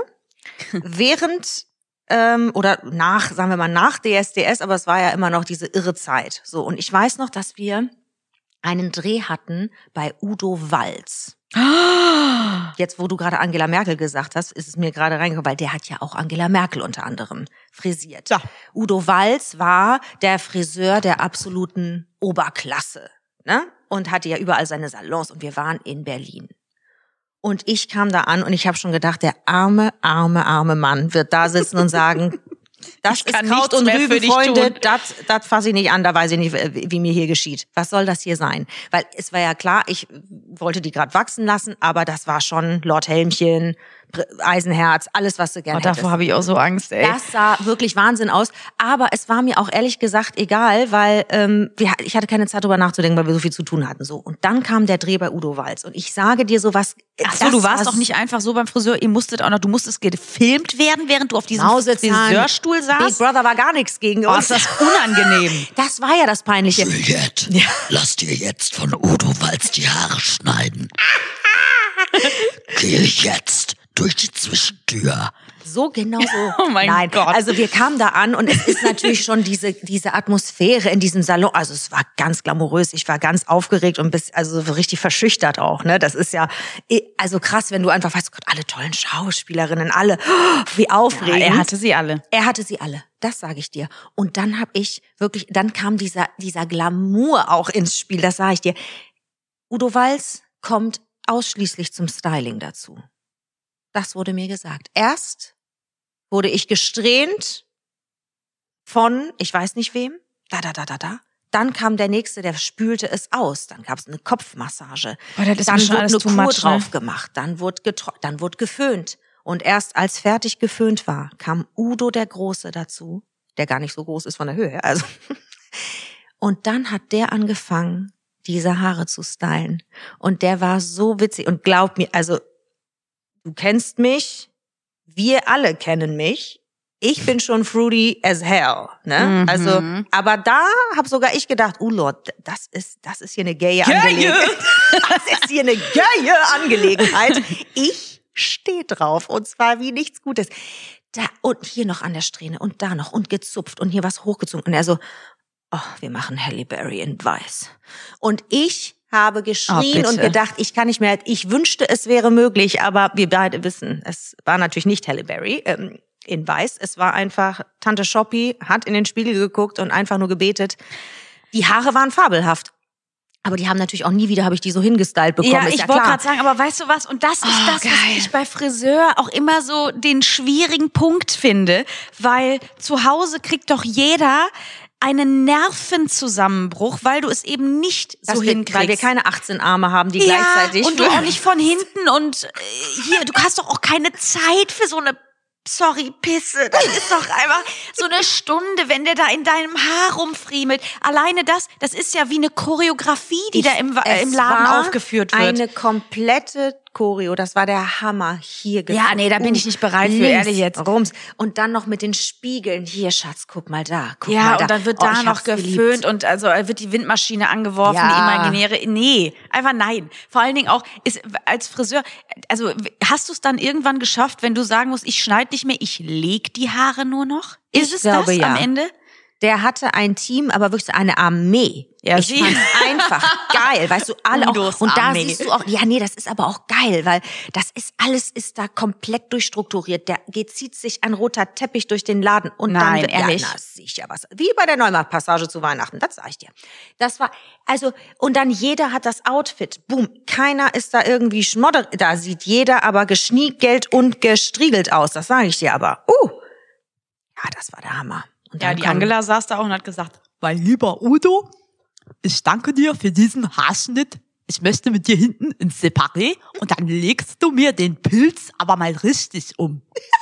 während ähm, oder nach, sagen wir mal nach D S D S, aber es war ja immer noch diese irre Zeit. So, und ich weiß noch, dass wir einen Dreh hatten bei Udo Walz. Jetzt, wo du gerade Angela Merkel gesagt hast, ist es mir gerade reingekommen, weil der hat ja auch Angela Merkel unter anderem frisiert. Ja. Udo Walz war der Friseur der absoluten Oberklasse, ne? Und hatte ja überall seine Salons und wir waren in Berlin. Und ich kam da an und ich habe schon gedacht, der arme, arme, arme Mann wird da sitzen und sagen, das ist Kraut und Rüben, Freunde, das, das fasse ich nicht an, da weiß ich nicht, wie, wie mir hier geschieht. Was soll das hier sein? Weil es war ja klar, ich wollte die gerade wachsen lassen, aber das war schon Lord Helmchen, Eisenherz, alles, was du gerne oh, davor hättest. habe ich auch so Angst, ey. Das sah wirklich Wahnsinn aus. Aber es war mir auch ehrlich gesagt egal, weil ähm, wir, ich hatte keine Zeit darüber nachzudenken, weil wir so viel zu tun hatten. So. Und dann kam der Dreh bei Udo Walz. Und ich sage dir sowas. Ach so, du warst doch nicht einfach so beim Friseur. Ihr musstet auch noch, du musstest gefilmt werden, während du auf diesem Friseurstuhl saßt. Big Brother war gar nichts gegen oh, uns. Ist das unangenehm. Das war ja das Peinliche. Juliette, ja. Lass dir jetzt von Udo Walz die Haare schneiden. Gehe jetzt durch die Zwischentür. So genau so. Oh mein Nein. Gott. Also wir kamen da an und es ist natürlich schon diese diese Atmosphäre in diesem Salon. Also es war ganz glamourös. Ich war ganz aufgeregt und bis also so richtig verschüchtert auch. Ne, das ist ja also krass, wenn du einfach weißt, Gott, alle tollen Schauspielerinnen, alle, wie aufregend. Ja, er hatte sie alle. Er hatte sie alle. Das sage ich dir. Und dann habe ich wirklich, dann kam dieser dieser Glamour auch ins Spiel. Das sage ich dir. Udo Walz kommt ausschließlich zum Styling dazu. Das wurde mir gesagt. Erst wurde ich gesträhnt von, ich weiß nicht wem, da, da, da, da, da. Dann kam der Nächste, der spülte es aus. Dann gab es eine Kopfmassage. Oh, das ist dann schon wurde alles eine too Kur much, ne? drauf gemacht. Dann wurde getro- dann wurde geföhnt. Und erst als fertig geföhnt war, kam Udo der Große dazu, der gar nicht so groß ist von der Höhe her. Also. Und dann hat der angefangen, diese Haare zu stylen. Und der war so witzig. Und glaub mir, also du kennst mich, wir alle kennen mich. Ich bin schon fruity as hell, ne? Mhm. Also, aber da habe sogar ich gedacht, oh Lord, das ist, das ist hier eine gaye Angelegenheit. Das ist hier eine gaye Angelegenheit. Ich stehe drauf und zwar wie nichts Gutes. Da und hier noch an der Strähne und da noch und gezupft und hier was hochgezogen und er so, oh, wir machen Halle Berry in weiß. Und ich habe geschrien Oh, und gedacht, ich kann nicht mehr, ich wünschte, es wäre möglich, aber wir beide wissen, es war natürlich nicht Halle Berry ähm, in weiß, es war einfach, Tante Shoppy hat in den Spiegel geguckt und einfach nur gebetet. Die Haare waren fabelhaft. Aber die haben natürlich auch nie wieder, habe ich die so hingestylt bekommen, Ja, ist ich ja wollte klar. gerade sagen, aber weißt du was? Und das ist Oh, das, geil. was ich bei Friseur auch immer so den schwierigen Punkt finde, weil zu Hause kriegt doch jeder einen Nervenzusammenbruch, weil du es eben nicht Das so wir, hinkriegst. weil wir keine achtzehn Arme haben, die ja, gleichzeitig... und du auch nicht von hinten und äh, hier, du hast doch auch keine Zeit für so eine Sorry, Pisse, das ist doch einfach so eine Stunde, wenn der da in deinem Haar rumfriemelt. Alleine das, das ist ja wie eine Choreografie, die Ich, da im, äh, im es Laden war aufgeführt wird. Eine komplette Choreo, das war der Hammer. Hier Ja, nee, da bin ich nicht bereit für, links, ehrlich jetzt. Rums. Und dann noch mit den Spiegeln. Hier, Schatz, guck mal da, guck Ja, mal da. und dann wird Oh, da ich noch hab's geföhnt geliebt. und also wird die Windmaschine angeworfen, Ja. die imaginäre. Nee, einfach nein. Vor allen Dingen auch ist als Friseur, also hast du es dann irgendwann geschafft, wenn du sagen musst, ich schneide nicht mehr, ich leg die Haare nur noch? Ist Ich es glaube, das ja. am Ende? Der hatte ein Team, aber wirklich so eine Armee. Ja, ich sie- fand's einfach geil, weißt du, alle Udos auch. Und da Armee. siehst du auch, ja, nee, das ist aber auch geil, weil das ist, alles ist da komplett durchstrukturiert. Der geht, zieht sich ein roter Teppich durch den Laden und Nein, dann, ehrlich? ja, na, sicher was. Wie bei der Neumarktpassage zu Weihnachten, das sag ich dir. Das war, also, und dann jeder hat das Outfit. Boom. Keiner ist da irgendwie schmodder, da sieht jeder aber geschniegelt und gestriegelt aus. Das sage ich dir aber. Uh. Ja, das war der Hammer. Und Ja, dann die kam- Angela saß da auch und hat gesagt, Mein lieber Udo, ich danke dir für diesen Haarschnitt. Ich möchte mit dir hinten ins Separé und dann legst du mir den Pilz aber mal richtig um.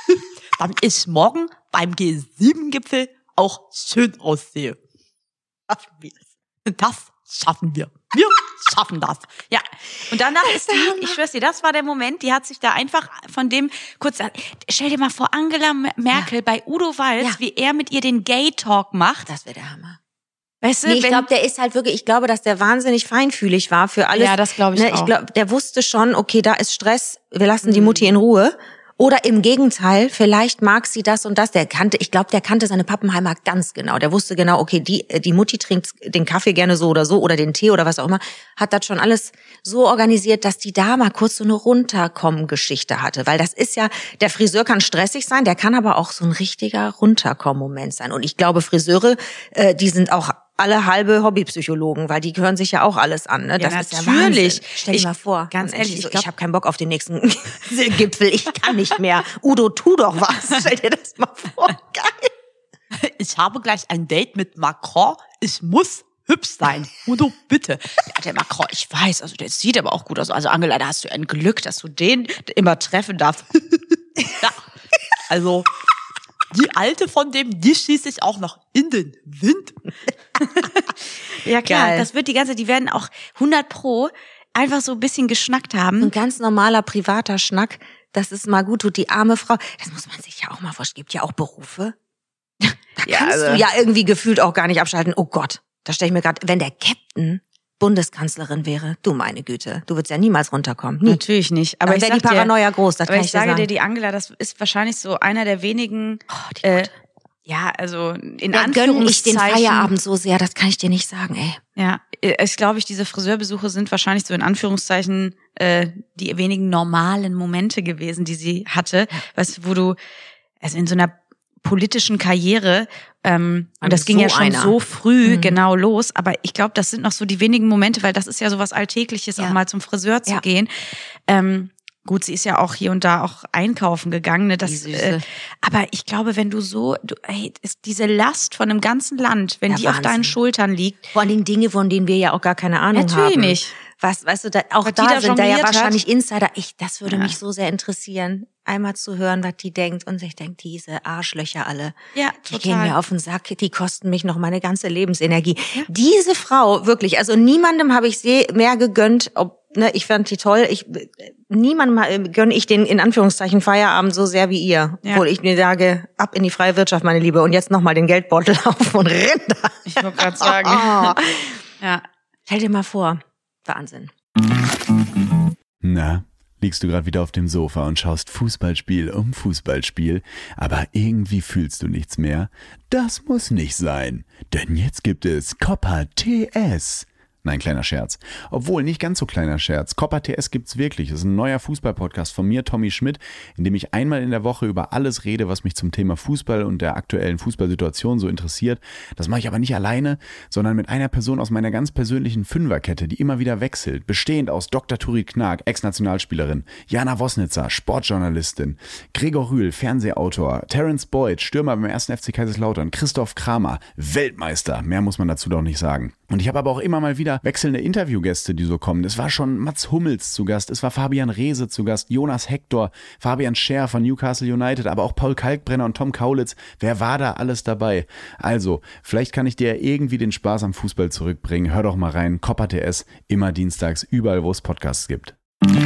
Damit ich morgen beim G sieben Gipfel auch schön aussehe. Schaffen wir es. Das schaffen wir. Wir schaffen das. ja. Und danach ist die, ich schwör's dir, das war der Moment, die hat sich da einfach von dem kurz, stell dir mal vor, Angela Merkel bei Udo Walz, Ja. wie er mit ihr den Gay-Talk macht. Das wäre der Hammer. Weißt du, Nee, ich wenn- glaube, der ist halt wirklich, ich glaube, dass der wahnsinnig feinfühlig war für alles. Ja, das glaube ich ne, auch. Ich glaube, der wusste schon, okay, da ist Stress, wir lassen die Mutti in Ruhe. Oder im Gegenteil, vielleicht mag sie das und das. Der kannte, ich glaube, der kannte seine Pappenheimer ganz genau. Der wusste genau, okay, die die Mutti trinkt den Kaffee gerne so oder so oder den Tee oder was auch immer. Hat das schon alles so organisiert, dass die da mal kurz so eine Runterkommen-Geschichte hatte. Weil das ist ja, der Friseur kann stressig sein, der kann aber auch so ein richtiger Runterkommen-Moment sein. Und ich glaube, Friseure, äh, die sind auch alle halbe Hobbypsychologen, weil die hören sich ja auch alles an. Ne? Das ja, ist ja natürlich. Wahnsinn. Stell dir ich, mal vor. Ganz ehrlich, so, ich, ich habe keinen Bock auf den nächsten Gipfel. Ich kann nicht mehr. Udo, tu doch was. Stell dir das mal vor. Geil. Ich habe gleich ein Date mit Macron. Ich muss hübsch sein. Udo, bitte. Ja, der Macron, ich weiß, also der sieht aber auch gut aus. Also Angela, da hast du ein Glück, dass du den immer treffen darfst. Ja. Also die Alte von dem, die schieße ich auch noch in den Wind. Ja klar, Geil. das wird die ganze, die werden auch hundert Pro einfach so ein bisschen geschnackt haben. Ein ganz normaler privater Schnack, dass es mal gut tut. Die arme Frau, das muss man sich ja auch mal vorstellen. Gibt ja auch Berufe. Da Ja, kannst also- du ja irgendwie gefühlt auch gar nicht abschalten. Oh Gott, da stelle ich mir gerade, wenn der Captain Bundeskanzlerin wäre, du meine Güte, du würdest ja niemals runterkommen. Nie. Natürlich nicht. Aber Dann ich wäre sag die Paranoia groß, das dir, aber kann ich ich dir sage sagen. dir, die Angela, das ist wahrscheinlich so einer der wenigen, Oh, die äh, Gute. ja, also in Da gönn ich den Anführungszeichen. Feierabend so sehr, das kann ich dir nicht sagen, ey. Ja, ich glaube, ich, diese Friseurbesuche sind wahrscheinlich so in Anführungszeichen äh, die wenigen normalen Momente gewesen, die sie hatte. Weißt du, wo du, also in so einer politischen Karriere, ähm, und das so ging ja schon einer. so früh Mhm. genau los, aber ich glaube, das sind noch so die wenigen Momente, weil das ist ja so was Alltägliches, Ja. auch mal zum Friseur zu Ja. gehen. Ähm, gut, sie ist ja auch hier und da auch einkaufen gegangen, ne? Die Das, Süße. äh, aber ich glaube, wenn du so, du, ey, ist diese Last von einem ganzen Land, wenn Ja, die auf Wahnsinn. deinen Schultern liegt, Vor allen Dingen Dinge, von denen wir ja auch gar keine Ahnung Natürlich haben. nicht. Was, weißt du, da, auch Was die da da sind da ja jongliert hat. wahrscheinlich Insider. Ich, das würde Ja. mich so sehr interessieren, einmal zu hören, was die denkt. Und ich denke, diese Arschlöcher alle, ja, die total. gehen mir auf den Sack, die kosten mich noch meine ganze Lebensenergie. Diese Frau, wirklich, also niemandem habe ich sie mehr gegönnt, ob, ne, ich fand die toll, ich, niemandem äh, gönne ich den, in Anführungszeichen, Feierabend so sehr wie ihr. Ja. Obwohl ich mir sage, ab in die freie Wirtschaft, meine Liebe, und jetzt nochmal den Geldbeutel auf und renn da. Ich wollte gerade sagen. Ja. Stell dir mal vor, Wahnsinn. Na, liegst du gerade wieder auf dem Sofa und schaust Fußballspiel um Fußballspiel, aber irgendwie fühlst du nichts mehr? Das muss nicht sein, denn jetzt gibt es Coppa T S. Nein, kleiner Scherz. Obwohl, nicht ganz so kleiner Scherz. Coppa T S gibt's wirklich. Das ist ein neuer Fußball-Podcast von mir, Tommy Schmidt, in dem ich einmal in der Woche über alles rede, was mich zum Thema Fußball und der aktuellen Fußballsituation so interessiert. Das mache ich aber nicht alleine, sondern mit einer Person aus meiner ganz persönlichen Fünferkette, die immer wieder wechselt. Bestehend aus Doktor Turit Knag, Ex-Nationalspielerin, Jana Wosnitzer, Sportjournalistin, Gregor Rühl, Fernsehautor, Terence Boyd, Stürmer beim ersten F C Kaiserslautern, Christoph Kramer, Weltmeister. Mehr muss man dazu doch nicht sagen. Und ich habe aber auch immer mal wieder wechselnde Interviewgäste, die so kommen. Es war schon Mats Hummels zu Gast, es war Fabian Reese zu Gast, Jonas Hector, Fabian Scher von Newcastle United, aber auch Paul Kalkbrenner und Tom Kaulitz. Wer war da alles dabei? Also, vielleicht kann ich dir irgendwie den Spaß am Fußball zurückbringen. Hör doch mal rein. Coppa T S, immer dienstags, überall, wo es Podcasts gibt.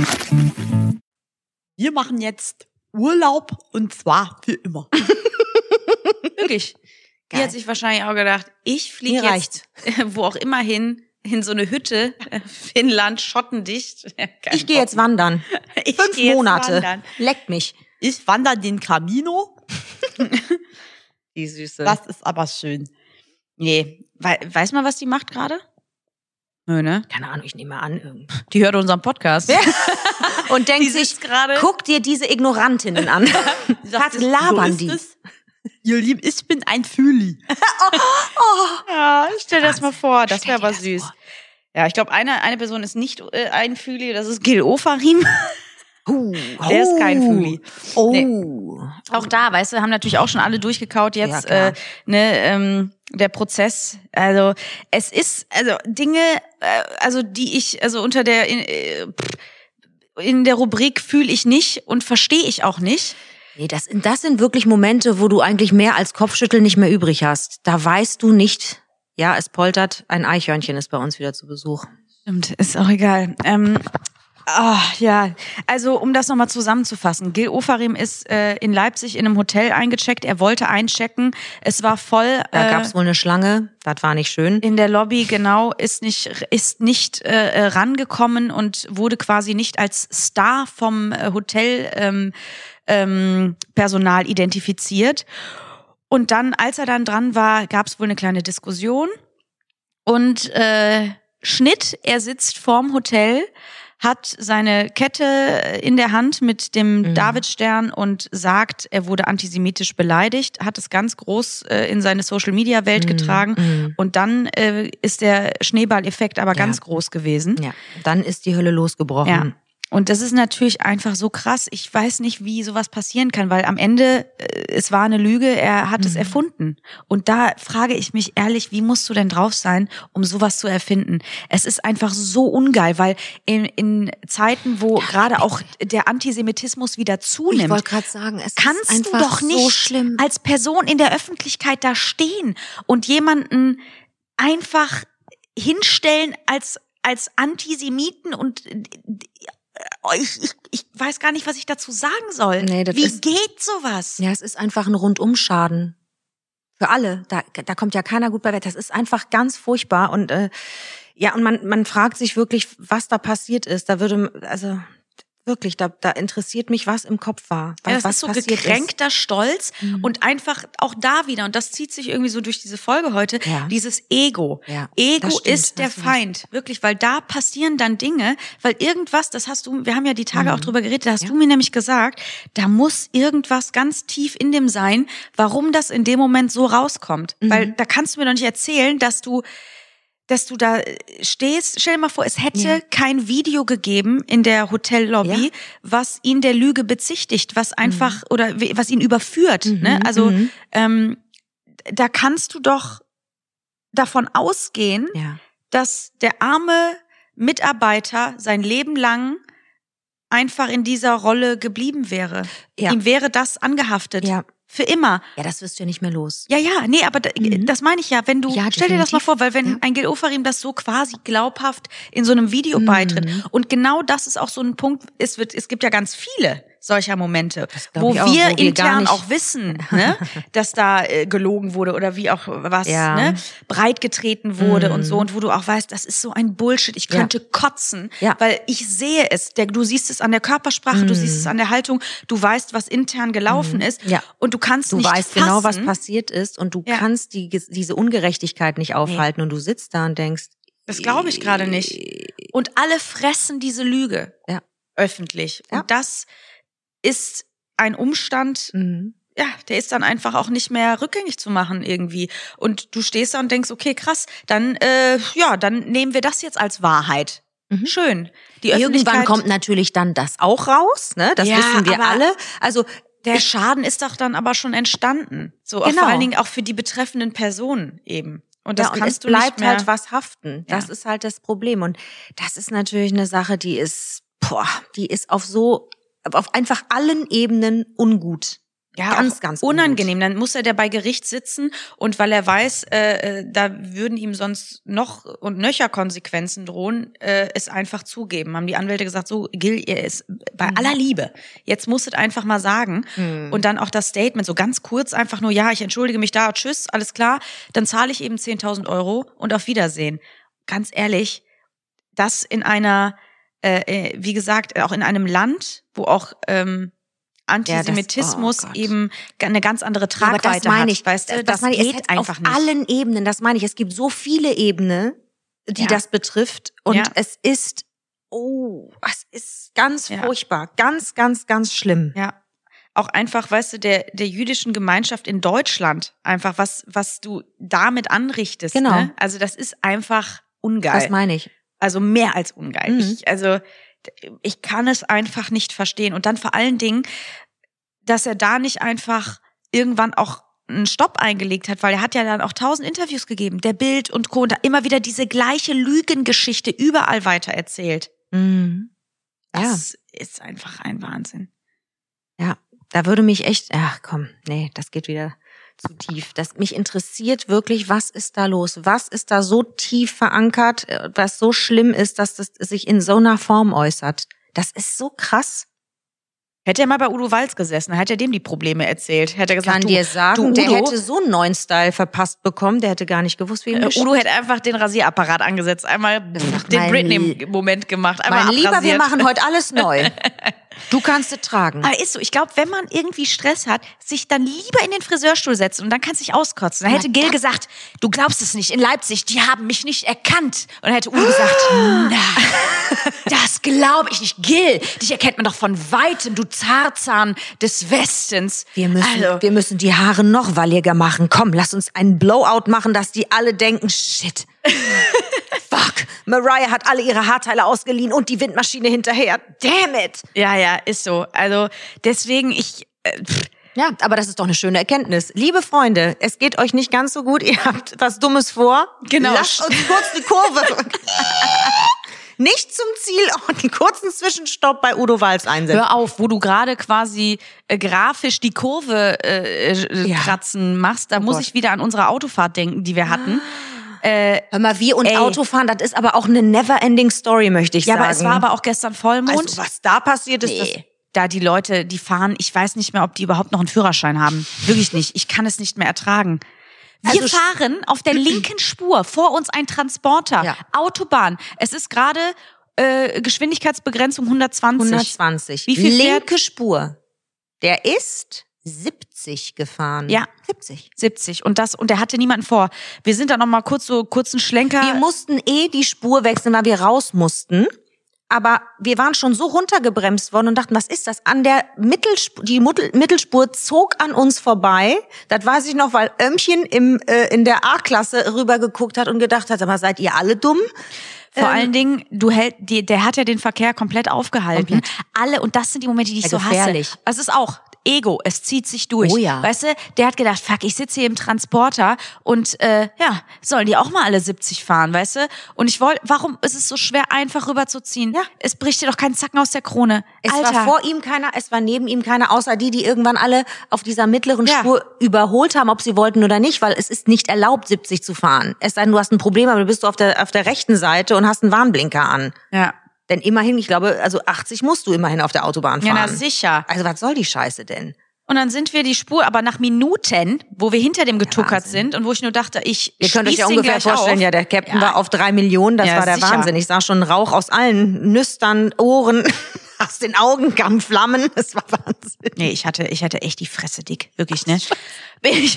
Wir machen jetzt Urlaub und zwar für immer. Wirklich. Die Geil. hat sich wahrscheinlich auch gedacht, ich fliege Mir jetzt wo auch immer hin, in so eine Hütte, äh, Finnland, schottendicht. Kein Ich gehe Bock jetzt wandern. mehr. Ich Fünf geh jetzt Monate. wandern. Leckt mich. Ich wandere den Camino. Die Süße. Das ist aber schön. Nee, wei weiß man, was die macht gerade? Nö, ne? Keine Ahnung, ich nehme an. irgendwie. Die hört unseren Podcast. Und denkt Die sich, sitzt gerade. guck dir diese Ignorantinnen an. Was Das- labern so die? ist es. Ihr Lieben, ich bin ein Fühli. Ja, stell dir das mal vor, das Stell wäre dir aber das süß. vor. Ja, ich glaube, eine, eine Person ist nicht äh, ein Füli, das ist Gil Ofarim. Uh, Der ist kein Füli. Oh. Nee. Auch da, weißt du, haben natürlich auch schon alle durchgekaut jetzt, Ja, äh, klar. ne, ähm, der Prozess. Also es ist, also Dinge, äh, also die ich, also unter der in, äh, in der Rubrik fühle ich nicht und verstehe ich auch nicht. Nee, das, das sind wirklich Momente, wo du eigentlich mehr als Kopfschütteln nicht mehr übrig hast. Da weißt du nicht, ja, es poltert, ein Eichhörnchen ist bei uns wieder zu Besuch. Stimmt, ist auch egal. Ähm, Ach, ja, also um das nochmal zusammenzufassen. Gil Ofarim ist äh, in Leipzig in einem Hotel eingecheckt. Er wollte einchecken. Es war voll. Da äh, gab's wohl eine Schlange. Das war nicht schön. In der Lobby, genau, ist nicht, ist nicht äh, rangekommen und wurde quasi nicht als Star vom äh, Hotel ähm, ähm, Personal identifiziert. Und dann, als er dann dran war, gab's wohl eine kleine Diskussion. Und äh, Schnitt, er sitzt vorm Hotel, hat seine Kette in der Hand mit dem mhm. Davidstern und sagt, er wurde antisemitisch beleidigt, hat es ganz groß äh, in seine Social-Media-Welt mhm. getragen mhm. und dann äh, ist der Schneeballeffekt aber ja. ganz groß gewesen. Ja, dann ist die Hölle losgebrochen. Ja. Und das ist natürlich einfach so krass. Ich weiß nicht, wie sowas passieren kann, weil am Ende, äh, es war eine Lüge, er hat mhm. es erfunden. Und da frage ich mich ehrlich, wie musst du denn drauf sein, um sowas zu erfinden? Es ist einfach so ungeil, weil in, in Zeiten, wo ja, gerade auch der Antisemitismus wieder zunimmt, ich wollte gerade sagen, es kannst ist einfach du doch nicht so schlimm. als Person in der Öffentlichkeit da stehen und jemanden einfach hinstellen als, als Antisemiten und Ich, ich, ich weiß gar nicht, was ich dazu sagen soll. Nee, das Wie ist, geht sowas? Ja, es ist einfach ein Rundumschaden. Für alle. Da, da kommt ja keiner gut bei Wert. Das ist einfach ganz furchtbar. Und äh, ja, und man, man fragt sich wirklich, was da passiert ist. Da würde, also wirklich, da, da interessiert mich, was im Kopf war. Was, ja, das was ist so passiert gekränkter ist. Stolz mhm. und einfach auch da wieder, und das zieht sich irgendwie so durch diese Folge heute, ja. dieses Ego. Ja, Ego stimmt, ist der Feind. Recht. Wirklich, weil da passieren dann Dinge, weil irgendwas, das hast du, wir haben ja die Tage mhm. auch drüber geredet, da hast ja. du mir nämlich gesagt, da muss irgendwas ganz tief in dem sein, warum das in dem Moment so rauskommt. Mhm. Weil da kannst du mir doch nicht erzählen, dass du dass du da stehst, stell dir mal vor, es hätte ja. kein Video gegeben in der Hotellobby, ja. was ihn der Lüge bezichtigt, was einfach, mhm. oder was ihn überführt. Mhm. Ne? Also mhm. ähm, da kannst du doch davon ausgehen, ja. dass der arme Mitarbeiter sein Leben lang einfach in dieser Rolle geblieben wäre. Ja. Ihm wäre das angehaftet. Ja. Für immer. Ja, das wirst du ja nicht mehr los. Ja, ja, nee, aber da, mhm. das meine ich ja, wenn du, ja, stell dir das mal vor, weil wenn ja. ein Gil Ofarim das so quasi glaubhaft in so einem Video mhm. beitritt und genau das ist auch so ein Punkt, es wird, es gibt ja ganz viele solcher Momente, wo wir, auch, wo wir intern auch wissen, ne, dass da äh, gelogen wurde oder wie auch was, ja. ne, breitgetreten wurde mhm. und so, und wo du auch weißt, das ist so ein Bullshit, ich könnte ja. kotzen, ja. weil ich sehe es, der, du siehst es an der Körpersprache, mhm. du siehst es an der Haltung, du weißt, was intern gelaufen mhm. ist ja. und du kannst du nicht weißt fassen, genau, was passiert ist und du ja. kannst die, diese Ungerechtigkeit nicht aufhalten nee. und du sitzt da und denkst, das glaube ich gerade nicht. Und alle fressen diese Lüge ja. öffentlich. Ja. Und das ist ein Umstand, mhm. ja, der ist dann einfach auch nicht mehr rückgängig zu machen irgendwie. Und du stehst da und denkst, okay, krass, dann äh, ja, dann nehmen wir das jetzt als Wahrheit. Mhm. Schön. Die Irgendwann kommt natürlich dann das auch raus, ne? Das ja, wissen wir alle. Also der ich, Schaden ist doch dann aber schon entstanden. So genau. vor allen Dingen auch für die betreffenden Personen eben. Und das ja, und kannst es du bleibt nicht mehr halt was haften. Das ja. ist halt das Problem. Und das ist natürlich eine Sache, die ist, boah, die ist auf so, auf einfach allen Ebenen ungut. Ja, ganz, ganz unangenehm. ungut. Dann muss er der bei Gericht sitzen und weil er weiß, äh, da würden ihm sonst noch und nöcher Konsequenzen drohen, äh, es einfach zugeben. Haben die Anwälte gesagt, so Gil, er ist bei mhm. aller Liebe. Jetzt musst du es einfach mal sagen. Mhm. Und dann auch das Statement, so ganz kurz einfach nur, ja, ich entschuldige mich da, tschüss, alles klar. Dann zahle ich eben zehntausend Euro und auf Wiedersehen. Ganz ehrlich, das in einer, äh, wie gesagt, auch in einem Land, wo auch ähm, Antisemitismus ja, das, oh eben eine ganz andere Tragweite ja, aber das meine ich, hat, weißt du, das, das das geht geht einfach auf nicht. allen Ebenen, das meine ich. Es gibt so viele Ebenen, die ja. das betrifft und ja. es ist, oh, es ist ganz ja. furchtbar, ganz, ganz, ganz schlimm. Ja, auch einfach, weißt du, der der jüdischen Gemeinschaft in Deutschland, einfach was was du damit anrichtest. Genau. Ne? Also das ist einfach ungeil. Das meine ich. Also mehr als ungeil. Mhm. Ich, also ich kann es einfach nicht verstehen. Und dann vor allen Dingen, dass er da nicht einfach irgendwann auch einen Stopp eingelegt hat, weil er hat ja dann auch tausend Interviews gegeben, der Bild und Co. und da immer wieder diese gleiche Lügengeschichte überall weiter erzählt. Mhm. Das ja. ist einfach ein Wahnsinn. Ja, da würde mich echt, ach komm, nee, das geht wieder zu tief. Das, mich interessiert wirklich, was ist da los? Was ist da so tief verankert, was so schlimm ist, dass das sich in so einer Form äußert? Das ist so krass. Hätte er mal bei Udo Walz gesessen, dann hätte er dem die Probleme erzählt. Hätte er gesagt, Kann du, dir sagen, du, der Udo, hätte so einen neuen Style verpasst bekommen, der hätte gar nicht gewusst, wie ihm äh, geschieht. Udo hätte einfach den Rasierapparat angesetzt, einmal Sagt, den mein Britney-Moment gemacht, einmal Mein Lieber, wir abrasiert. machen heute alles neu. Du kannst es tragen. Aber ist so, ich glaube, wenn man irgendwie Stress hat, sich dann lieber in den Friseurstuhl setzen und dann kannst du dich auskotzen. Dann hätte Gil gesagt, du glaubst es nicht, in Leipzig, die haben mich nicht erkannt. Und dann hätte Udo gesagt, nein, das glaube ich nicht. Gil, dich erkennt man doch von Weitem, du Tarzan des Westens. Wir müssen, Also, wir müssen die Haare noch walliger machen. Komm, lass uns einen Blowout machen, dass die alle denken, shit. Fuck, Mariah hat alle ihre Haarteile ausgeliehen und die Windmaschine hinterher. Damn it. ja, ja, ist so. Also deswegen, ich... Äh, pff, Ja, aber das ist doch eine schöne Erkenntnis. Liebe Freunde, es geht euch nicht ganz so gut, ihr habt was Dummes vor. Genau. Lasst uns kurz die Kurve. Nicht zum Ziel, auch einen kurzen Zwischenstopp bei Udo Walz einsetzen. hör auf, wo du gerade quasi äh, grafisch die Kurve äh, äh, Ja. kratzen machst, da Oh muss Gott. ich wieder an unsere Autofahrt denken, die wir hatten. Äh, Hör mal, wir und Ey. Autofahren, das ist aber auch eine never-ending Story, möchte ich ja, sagen. aber es war aber auch gestern Vollmond. also, was da passiert ist, das Nee. Da die Leute, die fahren, ich weiß nicht mehr, ob die überhaupt noch einen Führerschein haben. Wirklich nicht. Ich kann es nicht mehr ertragen. Wir Also, fahren auf der linken Spur, vor uns ein Transporter, Ja. Autobahn. Es ist gerade äh, Geschwindigkeitsbegrenzung hundertzwanzig. hundertzwanzig. Wie viel fährt- Linke Spur. Der ist siebzig gefahren. Ja. siebzig. siebzig. Und das, und der hatte niemanden vor. Wir sind da noch mal kurz so kurzen Schlenker. Wir mussten eh die Spur wechseln, weil wir raus mussten. Aber wir waren schon so runtergebremst worden und dachten, was ist das? An der Mittelspur, die Muttel- Mittelspur zog an uns vorbei. Das weiß ich noch, weil Ömmchen im, äh, in der A-Klasse rübergeguckt hat und gedacht hat, aber seid ihr alle dumm? Vor Ähm, allen Dingen, du hält, die, der hat ja den Verkehr komplett aufgehalten. Komplett. Alle, und das sind die Momente, die ich Ja, so gefährlich. hasse. Es ist auch Ego, es zieht sich durch. Oh ja. Weißt du, der hat gedacht, fuck, ich sitze hier im Transporter und äh, ja, sollen die auch mal alle siebzig fahren, weißt du? Und ich wollte, warum ist es so schwer, einfach rüberzuziehen? Ja. Es bricht dir doch keinen Zacken aus der Krone. Es Alter. war vor ihm keiner, es war neben ihm keiner, außer die, die irgendwann alle auf dieser mittleren Ja. Spur überholt haben, ob sie wollten oder nicht, weil es ist nicht erlaubt, siebzig zu fahren. Es sei denn, du hast ein Problem, aber du bist auf der, auf der rechten Seite und hast einen Warnblinker an. Ja. Denn immerhin, ich glaube, also achtzig musst du immerhin auf der Autobahn Ja, fahren. na sicher. Also was soll die Scheiße denn? Und dann sind wir die Spur, aber nach Minuten, wo wir hinter dem getuckert Wahnsinn. sind und wo ich nur dachte, ich Ihr könnt euch spieß ja den ungefähr gleich vorstellen, auf. ja, der Captain Ja. war auf drei Millionen, das Ja, war der sicher. Wahnsinn. Ich sah schon Rauch aus allen Nüstern, Ohren, aus den Augen kamen Flammen, das war Wahnsinn. Nee, ich hatte, ich hatte echt die Fresse dick. Wirklich, ne? Bin ich,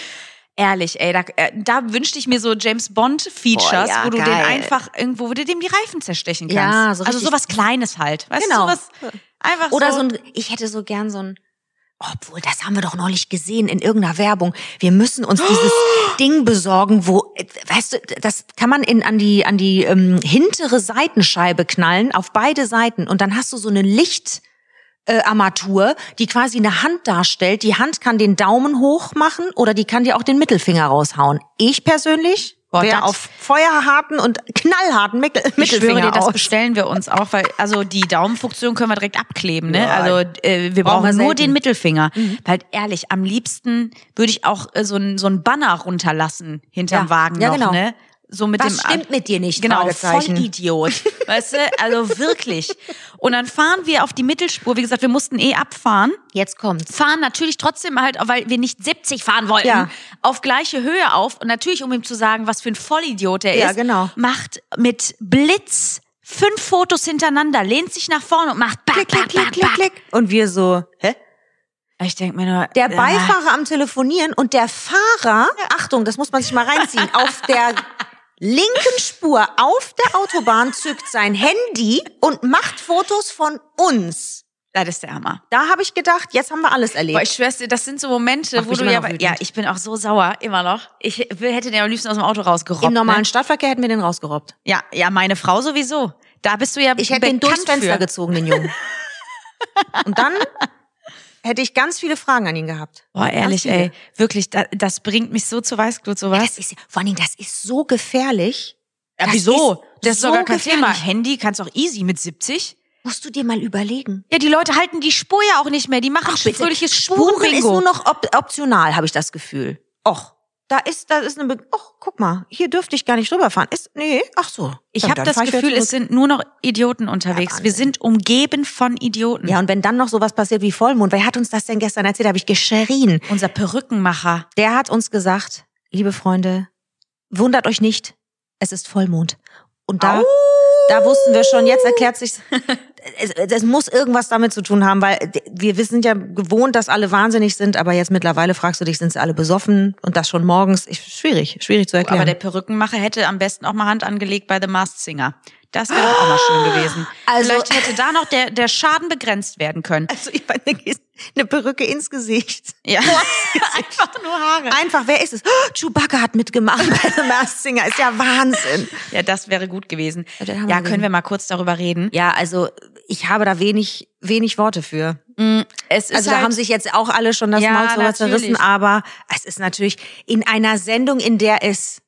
ehrlich, ey, da, äh, da wünschte ich mir so James Bond Features, Boah, ja, wo du geil. den einfach irgendwo, wo du dem die Reifen zerstechen kannst. Ja, so also richtig- sowas Kleines halt. Weißt Genau. du, sowas einfach Oder so. so ein, ich hätte so gern so ein, obwohl, das haben wir doch neulich gesehen in irgendeiner Werbung. Wir müssen uns dieses Ding besorgen, wo, äh, weißt du, das kann man in, an die, an die ähm, hintere Seitenscheibe knallen, auf beide Seiten. Und dann hast du so eine Licht, äh, Armatur, die quasi eine Hand darstellt. Die Hand kann den Daumen hoch machen oder die kann dir auch den Mittelfinger raushauen. Ich persönlich Boah, wäre das- auf feuerharten und knallharten Mittel, Ich schwöre Mittelfinger dir, das aus. bestellen wir uns auch, weil also die Daumenfunktion können wir direkt abkleben, ne? Ja. Also äh, wir Brauchen brauchen wir nur selten. den Mittelfinger. Weil ehrlich, am liebsten würde ich auch äh, so ein so ein Banner runterlassen hinterm Ja. Wagen Ja, noch, genau. ne? So mit Was dem stimmt mit dir nicht? Genau, Fragezeichen. Vollidiot. Weißt du, also wirklich. Und dann fahren wir auf die Mittelspur. Wie gesagt, wir mussten eh abfahren. Jetzt kommt's. Fahren natürlich trotzdem halt, weil wir nicht siebzig fahren wollten, Ja. auf gleiche Höhe auf. Und natürlich, um ihm zu sagen, was für ein Vollidiot er Ja, ist, genau. macht mit Blitz fünf Fotos hintereinander, lehnt sich nach vorne und macht back, Klick, klick, back, klick, back, klick, back. klick. Und wir so, hä? Ich denke mir nur, Der äh, Beifahrer am Telefonieren und der Fahrer, Achtung, das muss man sich mal reinziehen, auf der linken Spur auf der Autobahn zückt sein Handy und macht Fotos von uns. das ist der Hammer. Da habe ich gedacht, jetzt haben wir alles Boah, erlebt. ich schwör's dir, das sind so Momente, Macht wo mich du immer ja, noch wütend. ja, ich bin auch so sauer, immer noch. Ich will- hätte den am liebsten aus dem Auto rausgerobbt. Im normalen ne? Stadtverkehr hätten wir den rausgerobbt. Ja, ja, meine Frau sowieso. Da bist du ja Ich hätte den bekannt durchs Fenster für. gezogen, den Jungen. Und dann hätte ich ganz viele Fragen an ihn gehabt. Boah, ehrlich, Ganz viele. ey, wirklich, da, das bringt mich so zu Weißglut, sowas. Das ist, vor allen Dingen, das ist so gefährlich. Ja, das wieso? ist Das ist doch so gar kein gefährlich. Thema. Handy kannst auch easy mit siebzig. Musst du dir mal überlegen. Ja, die Leute halten die Spur ja auch nicht mehr. Die machen Ach, bitte. fröhliches Spuren ist Spurenbingo. nur noch op optional, habe ich das Gefühl. Och. da ist, da ist eine, Be- oh, guck mal, hier dürfte ich gar nicht rüberfahren. Ist, nee, ach so. Ich Ja, habe dann das fahr ich wieder Gefühl, zurück. es sind nur noch Idioten unterwegs. Ja, Wir sind umgeben von Idioten. Ja, und wenn dann noch sowas passiert wie Vollmond, wer hat uns das denn gestern erzählt? Da habe ich geschrien. Unser Perückenmacher. Der hat uns gesagt, liebe Freunde, wundert euch nicht, es ist Vollmond. Und da, da wussten wir schon, jetzt erklärt sich's, es, es muss irgendwas damit zu tun haben, weil wir sind ja gewohnt, dass alle wahnsinnig sind, aber jetzt mittlerweile fragst du dich, sind sie alle besoffen und das schon morgens? Ich, schwierig, schwierig zu erklären. Aber der Perückenmacher hätte am besten auch mal Hand angelegt bei The Masked Singer. Das wäre doch auch mal schön gewesen. Also- Vielleicht hätte da noch der, der Schaden begrenzt werden können. also ich meine, eine Perücke ins Gesicht. Ja. Einfach nur Haare. Einfach, wer ist es? Oh, Chewbacca hat mitgemacht bei The Masked Singer, ist ja Wahnsinn. Ja, das wäre gut gewesen. Ja, dann haben Ja, wir können wir mal kurz darüber reden? Ja, also ich habe da wenig, wenig Worte für. Es ist Also da halt, haben sich jetzt auch alle schon das Ja, Maul drüber natürlich. zerrissen, aber es ist natürlich in einer Sendung, in der es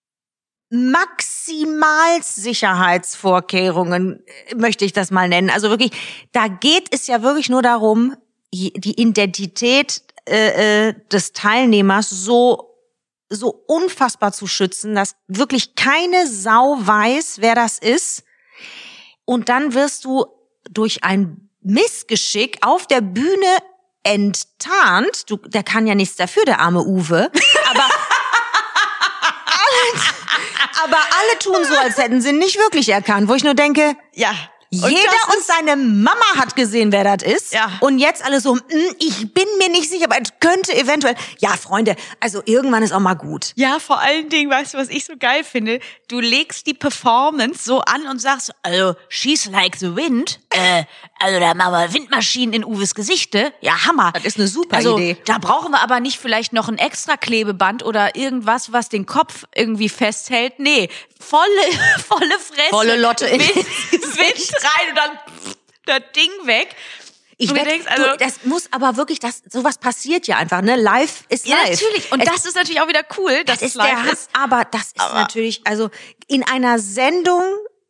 maximal Sicherheitsvorkehrungen, äh, möchte ich das mal nennen. Also wirklich, da geht es ja wirklich nur darum, die die Identität äh, äh, des Teilnehmers so so unfassbar zu schützen, dass wirklich keine Sau weiß, wer das ist. Und dann wirst du durch ein Missgeschick auf der Bühne enttarnt. Du, der kann ja nichts dafür, der arme Uwe. Aber alle, aber alle tun so, als hätten sie ihn nicht wirklich erkannt. Wo ich nur denke, ja. jeder das und ist- seine Mama hat gesehen, wer das ist. Ja. Und jetzt alle so, "Mm, ich bin mir nicht sicher, aber es könnte eventuell. Ja, Freunde, also irgendwann ist auch mal gut. Ja, vor allen Dingen, weißt du, was ich so geil finde? Du legst die Performance so an und sagst, also, she's like the wind. Äh, also, da machen wir Windmaschinen in Uwes Gesichte. Ja, Hammer. Das ist eine super also, Idee. Da brauchen wir aber nicht vielleicht noch ein extra Klebeband oder irgendwas, was den Kopf irgendwie festhält. Nee, volle, volle Fresse. Volle Lotte in- Wind, Wind rein und dann pff, das Ding weg. Ich Und du wett, denkst, also- du, das muss aber wirklich, das sowas passiert ja einfach, ne? Live ist Ja, live. natürlich. Und es, das ist natürlich auch wieder cool, dass das es ist der live Hass, ist. aber das ist Aber- natürlich, also in einer Sendung,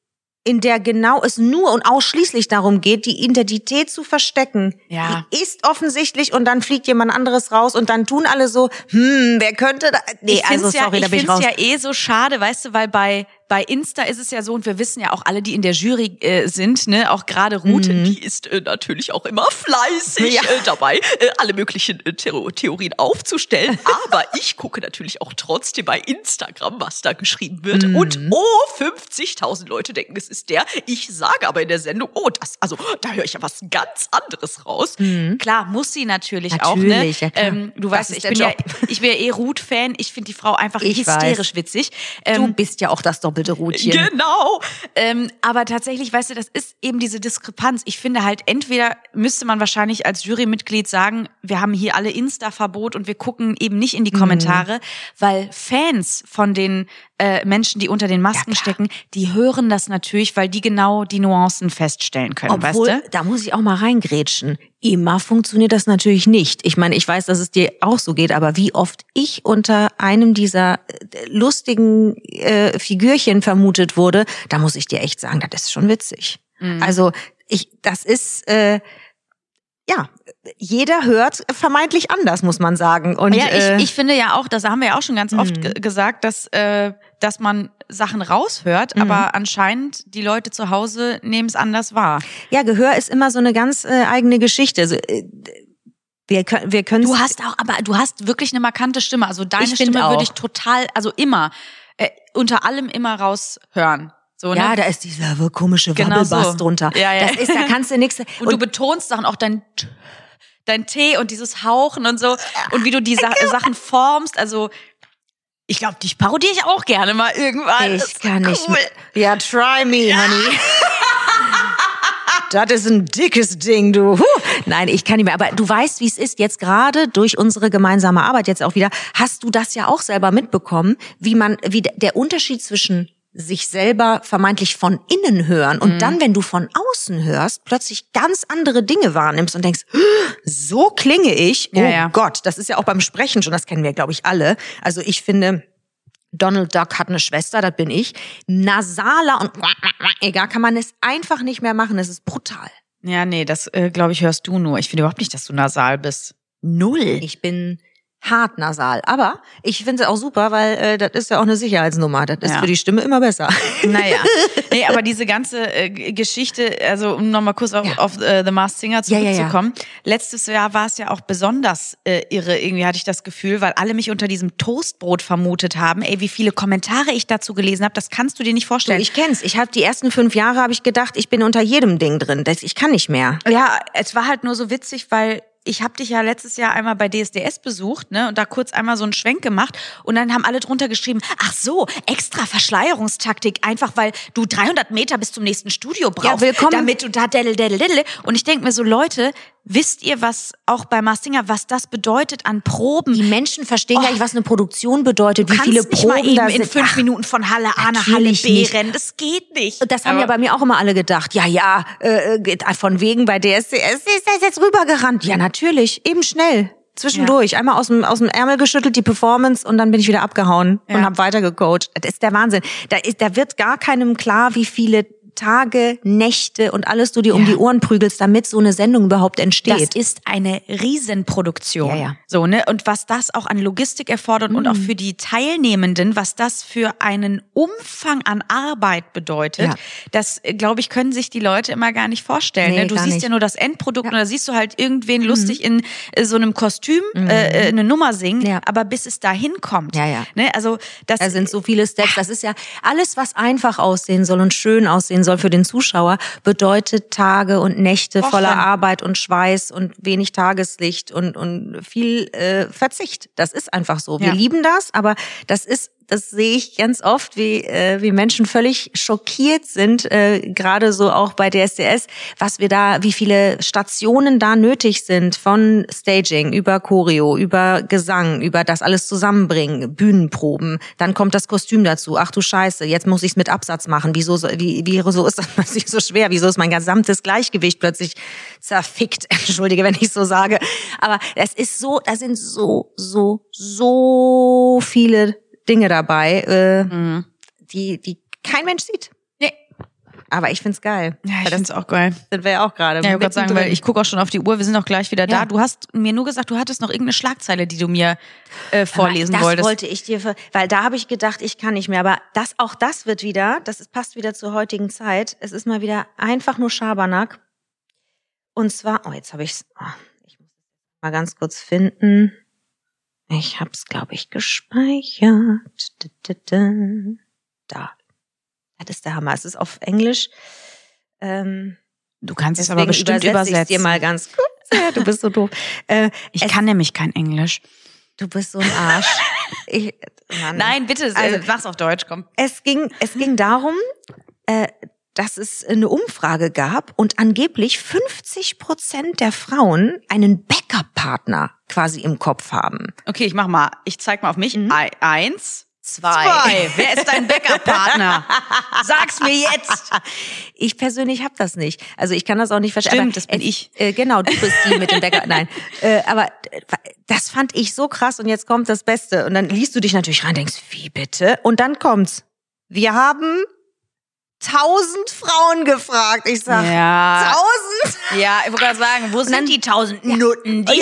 in der genau es nur und ausschließlich darum geht, die Identität zu verstecken. Ja. Die ist offensichtlich und dann fliegt jemand anderes raus und dann tun alle so, hm, wer könnte da, nee, ich also find's ja, sorry, ich da bin ich find's raus. ja eh so schade, weißt du, weil bei bei Insta ist es ja so, und wir wissen ja auch alle, die in der Jury äh, sind, ne, auch gerade Ruth, die ist äh, natürlich auch immer fleißig Ja. äh, dabei, äh, alle möglichen äh, Theor- Theorien aufzustellen. Aber ich gucke natürlich auch trotzdem bei Instagram, was da geschrieben wird. Und oh, fünfzigtausend Leute denken, es ist der. Ich sage aber in der Sendung, oh, das, also da höre ich ja was ganz anderes raus. Klar, muss sie natürlich, Natürlich, auch, ja ne? klar. Ähm, du Das weißt, ist ich der bin, ja, Job. ich bin ja eh Ruth-Fan. Ich finde die Frau einfach Ich hysterisch weiß. witzig. Du Ähm, bist ja auch das doppelte Rotchen. Genau. Ähm, aber tatsächlich, weißt du, das ist eben diese Diskrepanz. Ich finde halt, entweder müsste man wahrscheinlich als Jurymitglied sagen, wir haben hier alle Insta-Verbot und wir gucken eben nicht in die Kommentare, weil Fans von den äh, Menschen, die unter den Masken stecken, die hören das natürlich, weil die genau die Nuancen feststellen können, Obwohl, weißt du? da muss ich auch mal reingrätschen. Immer funktioniert das natürlich nicht. Ich meine, ich weiß, dass es dir auch so geht, aber wie oft ich unter einem dieser äh, lustigen äh, Figürchen vermutet wurde, da muss ich dir echt sagen, das ist schon witzig. Mhm. Also ich, das ist äh, ja, jeder hört vermeintlich anders, muss man sagen. Und Ja, äh, ich, ich finde ja auch, das haben wir ja auch schon ganz oft ge- gesagt, dass, äh, dass man Sachen raushört, aber anscheinend die Leute zu Hause nehmen es anders wahr. ja, Gehör ist immer so eine ganz äh, eigene Geschichte. Also, äh, wir können, wir können. Du hast auch, aber du hast wirklich eine markante Stimme. Also deine Ich find Stimme auch. würde ich total, also immer, äh, unter allem immer raushören. So, ne? Ja, da ist dieser komische Genau Wabbelbass so. drunter. Ja, ja. Das ist, da kannst du nichts. Und, du betonst Sachen, auch dein, dein T und dieses Hauchen und so. Und wie du die Sa Sachen formst. Also, ich glaube, dich parodiere ich auch gerne mal irgendwann. Das Ich ist kann nicht. cool. Ja, try me, honey. Das ist ein dickes Ding, du. Huh. Nein, ich kann nicht mehr. Aber du weißt, wie es ist. Jetzt gerade durch unsere gemeinsame Arbeit jetzt auch wieder, hast du das ja auch selber mitbekommen, wie man, wie der Unterschied zwischen sich selber vermeintlich von innen hören und Mhm. dann, wenn du von außen hörst, plötzlich ganz andere Dinge wahrnimmst und denkst, so klinge ich. Oh Ja, ja. Gott, das ist ja auch beim Sprechen schon, das kennen wir, glaube ich, alle. Also ich finde, Donald Duck hat eine Schwester, das bin ich. Nasaler und egal, kann man es einfach nicht mehr machen. Das ist brutal. Ja, nee, das, äh, glaube ich, hörst du nur. Ich finde überhaupt nicht, dass du nasal bist. Null. Ich bin hart nasal. Aber ich finde es auch super, weil äh, das ist ja auch eine Sicherheitsnummer. Das ist Ja. für die Stimme immer besser. Naja, nee, aber diese ganze äh, G- Geschichte, also um nochmal kurz auf, Ja. auf äh, The Masked Singer Ja, ja, ja. zurückzukommen. Letztes Jahr war es ja auch besonders äh, irre, irgendwie hatte ich das Gefühl, weil alle mich unter diesem Toastbrot vermutet haben. Ey, wie viele Kommentare ich dazu gelesen habe, das kannst du dir nicht Du, vorstellen. ich kenn's. Ich habe die ersten fünf Jahre habe ich gedacht, ich bin unter jedem Ding drin. Das, ich kann nicht mehr. Ja, es war halt nur so witzig, weil ich habe dich ja letztes Jahr einmal bei D S D S besucht, ne, und da kurz einmal so einen Schwenk gemacht und dann haben alle drunter geschrieben, ach so, extra Verschleierungstaktik, einfach weil du dreihundert Meter bis zum nächsten Studio brauchst, Ja, willkommen. damit du da dädel, dädel, dädel. Und ich denk mir so, Leute, wisst ihr, was auch bei Masked Singer, was das bedeutet an Proben? Die Menschen verstehen Oh. gar nicht, was eine Produktion bedeutet, Du wie kannst viele nicht Proben mal eben da in sind. fünf Ach, Minuten von Halle A nach Halle natürlich B nicht. rennen, das geht nicht. Und das haben Aber ja bei mir auch immer alle gedacht. Ja, ja, äh, geht von wegen bei D S D S ist das jetzt rübergerannt. Ja, natürlich, eben schnell. Zwischendurch, einmal aus dem, aus dem Ärmel geschüttelt, die Performance und dann bin ich wieder abgehauen Ja. und habe weitergecoacht. Das ist der Wahnsinn. Da, ist, da wird gar keinem klar, wie viele Tage, Nächte und alles du dir um Ja. die Ohren prügelst, damit so eine Sendung überhaupt entsteht. Das ist eine Riesenproduktion. Ja, ja. So, ne? Und was das auch an Logistik erfordert und auch für die Teilnehmenden, was das für einen Umfang an Arbeit bedeutet, Ja. das, glaube ich, können sich die Leute immer gar nicht vorstellen. Nee, ne? Du gar siehst nicht. ja nur das Endprodukt und da siehst du halt irgendwen lustig in äh, so einem Kostüm äh, äh, eine Nummer singen, Ja. aber bis es dahin kommt. Ja, ja. Ne? Also das Da sind so viele Steps. Das ist ja alles, was einfach aussehen soll und schön aussehen soll für den Zuschauer, bedeutet Tage und Nächte Wochen. voller Arbeit und Schweiß und wenig Tageslicht und, und viel äh, Verzicht. Das ist einfach so. Wir Ja. lieben das, aber das ist, das sehe ich ganz oft, wie, äh, wie Menschen völlig schockiert sind, äh, gerade so auch bei D S D S, was wir da, wie viele Stationen da nötig sind, von Staging über Choreo, über Gesang, über das alles zusammenbringen, Bühnenproben, dann kommt das Kostüm dazu. Ach du Scheiße, jetzt muss ich es mit Absatz machen. Wieso, so- wie, wieso ist das plötzlich so schwer? Wieso ist mein gesamtes Gleichgewicht plötzlich zerfickt? Entschuldige, wenn ich so sage. Aber es ist so, da sind so, so, so viele Dinge dabei, äh, Mhm. die, die kein Mensch sieht. Nee. Aber ich find's geil. Ja, ich Weil das find's auch geil. sind wir ja auch gerade. Ja, ich wollte sagen, weil ich gucke auch schon auf die Uhr, wir sind auch gleich wieder da. Ja. Du hast mir nur gesagt, du hattest noch irgendeine Schlagzeile, die du mir äh, vorlesen das wolltest. wollte ich dir, ver- weil da habe ich gedacht, ich kann nicht mehr. Aber das, auch das wird wieder, das ist, passt wieder zur heutigen Zeit. Es ist mal wieder einfach nur Schabernack. Und zwar, oh, jetzt habe ich's, oh, ich muss mal ganz kurz finden. Ich hab's, glaube ich, gespeichert. Da. Das ist der Hammer. Es ist auf Englisch. Ähm, Du kannst es deswegen aber bestimmt übersetze ich's übersetzen. dir mal ganz kurz. Ja, du bist so doof. Äh, Ich es- kann nämlich kein Englisch. Du bist so ein Arsch. Ich, Mann. Nein, bitte, Also- also, mach's auf Deutsch, komm. Es ging, es ging darum, äh, dass es eine Umfrage gab und angeblich fünfzig Prozent der Frauen einen Backup-Partner quasi im Kopf haben. Okay, ich mach mal. Ich zeig mal auf mich. Mhm. Ei- Eins, Zwei. zwei. Wer ist dein Backup-Partner? Sag's mir jetzt. Ich persönlich habe das nicht. Also ich kann das auch nicht verstehen. Stimmt, aber das bin es- ich. Äh, genau, du bist die mit dem Backup. Nein, äh, aber äh, das fand ich so krass und jetzt kommt das Beste. Und dann liest du dich natürlich rein, denkst, wie bitte? Und dann kommt's. Wir haben tausend Frauen gefragt. Ich sag, Ja. tausend? Ja, ich wollte gerade sagen, wo sind dann- die tausend Nutten? Die, Ja,